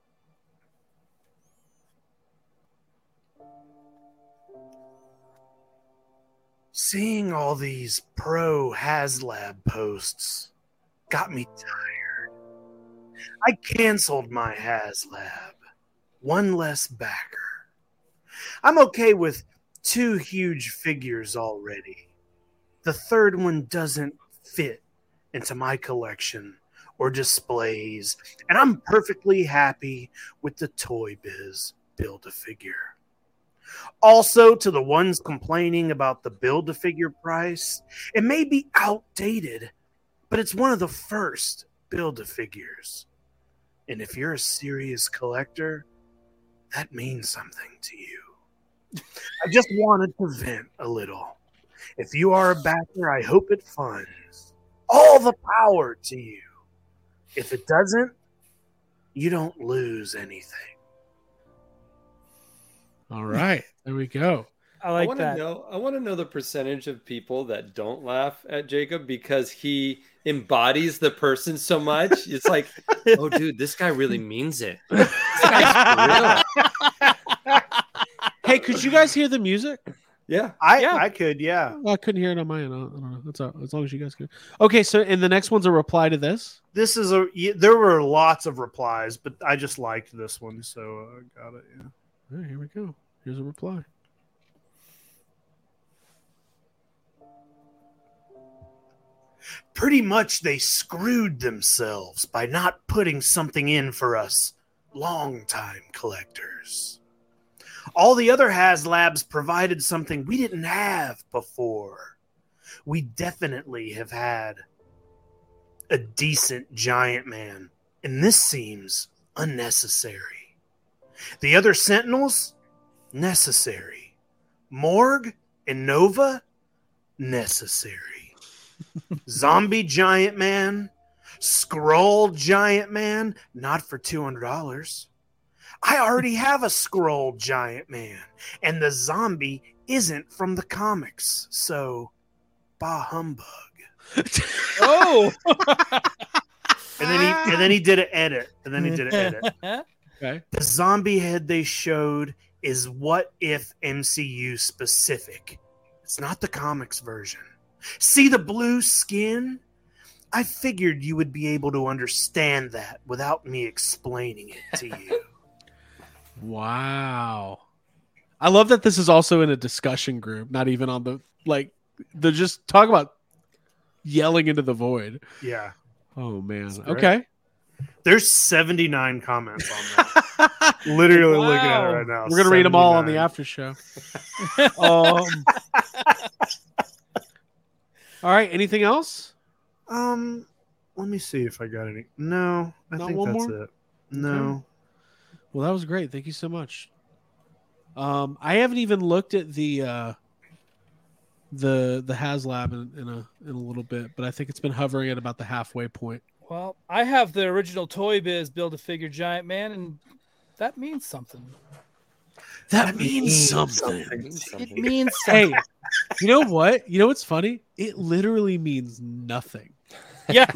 Seeing all these pro HasLab posts got me tired. I canceled my HasLab. One less backer. I'm okay with 2 huge figures already. The third one doesn't fit into my collection or displays, and I'm perfectly happy with the Toy Biz Build-A-Figure. Also, to the ones complaining about the Build-A-Figure price, it may be outdated, but it's one of the first Build-A-Figures. And if you're a serious collector, that means something to you. I just wanted to vent a little. If you are a backer, I hope it funds. All the power to you. If it doesn't, you don't lose anything. All right, there we go. I like want that. to I want to know the percentage of people that don't laugh at Jacob because he embodies the person so much. It's like, oh, dude, this guy really means it. This guy's for real. Hey, could you guys hear the music? Yeah. I could, yeah. Well, I couldn't hear it on my end. I don't know. That's all, as long as you guys could. Okay, so and the next one's a reply to this. This is there were lots of replies, but I just liked this one, so I got it. Yeah. All right, here we go. Here's a reply. Pretty much they screwed themselves by not putting something in for us long-time collectors. All the other HasLabs provided something we didn't have before. We definitely have had a decent Giant Man, and this seems unnecessary. The other Sentinels? Necessary. Morg and Nova? Necessary. Zombie Giant Man? Skrull Giant Man? Not for $200. I already have a Skrull Giant Man, and the zombie isn't from the comics, so bah humbug. Oh. And then he did an edit. Okay. The zombie head they showed is What If MCU specific. It's not the comics version. See the blue skin? I figured you would be able to understand that without me explaining it to you. Wow. I love that this is also in a discussion group, not even on the just talk about yelling into the void. Yeah. Oh man. That's great. Okay. There's 79 comments on that. Literally looking at it right now. We're gonna read them all on the 79. after show. All right. Anything else? Let me see if I got any. No, I Not think one that's more? it. No. Well, that was great. Thank you so much. I haven't even looked at the HasLab in a little bit, but I think it's been hovering at about the halfway point. Well, I have the original Toy Biz Build-A-Figure Giant Man, and that means something. That means something. It means something. Hey, you know what? You know what's funny? It literally means nothing. Yeah.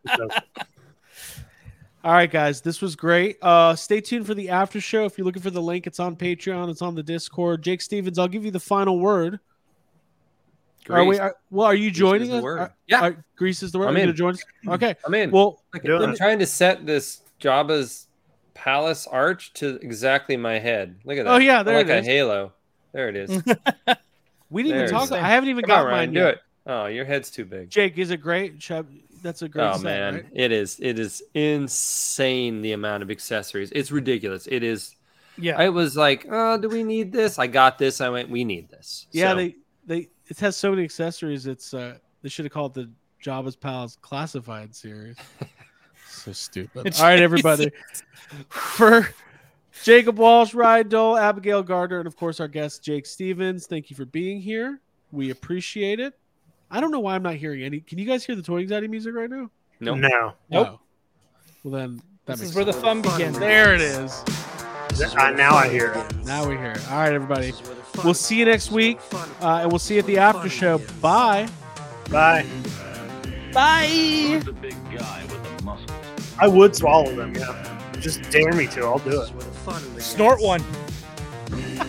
All right, guys, this was great. Stay tuned for the after show. If you're looking for the link, it's on Patreon. It's on the Discord. Jake Stevens, I'll give you the final word. Grease. Are you joining is the us? word. Yeah. Grease is the word. I'm Are you in. gonna join us? Okay. I'm in. Well, I'm trying to set this Jabba's palace arch to exactly my head. Look at that. Oh, yeah, there like it a is. halo. There it is. we didn't There even it talk is. about I haven't even Come got on, Ryan, mine do yet. it. Oh, your head's too big. Jake, is it great? That's a great Oh set, man, right? it is. It is insane the amount of accessories. It's ridiculous. It is. Yeah. I was like, oh, do we need this? I got this. I went, we need this. Yeah, So, it has so many accessories. It's they should have called it the Jabba's Palace Classified series. So stupid. All right, everybody. For Jacob Walsh, Ryan Dole, Abigail Gardner, and of course our guest Jake Stevens, thank you for being here. We appreciate it. I don't know why I'm not hearing any. Can you guys hear the Toy Anxiety music right now? no. No. Nope. Oh. Well then, that This makes is where the sense. fun begins. There it is. Now I hear it. Now we're here. All right, everybody. We'll see you next week, and we'll see you at the after show. Bye. Bye. Bye. Who's the big guy with the muscles? I would swallow them, yeah. Just dare me to. I'll do it. This is where the fun begins. Snort one.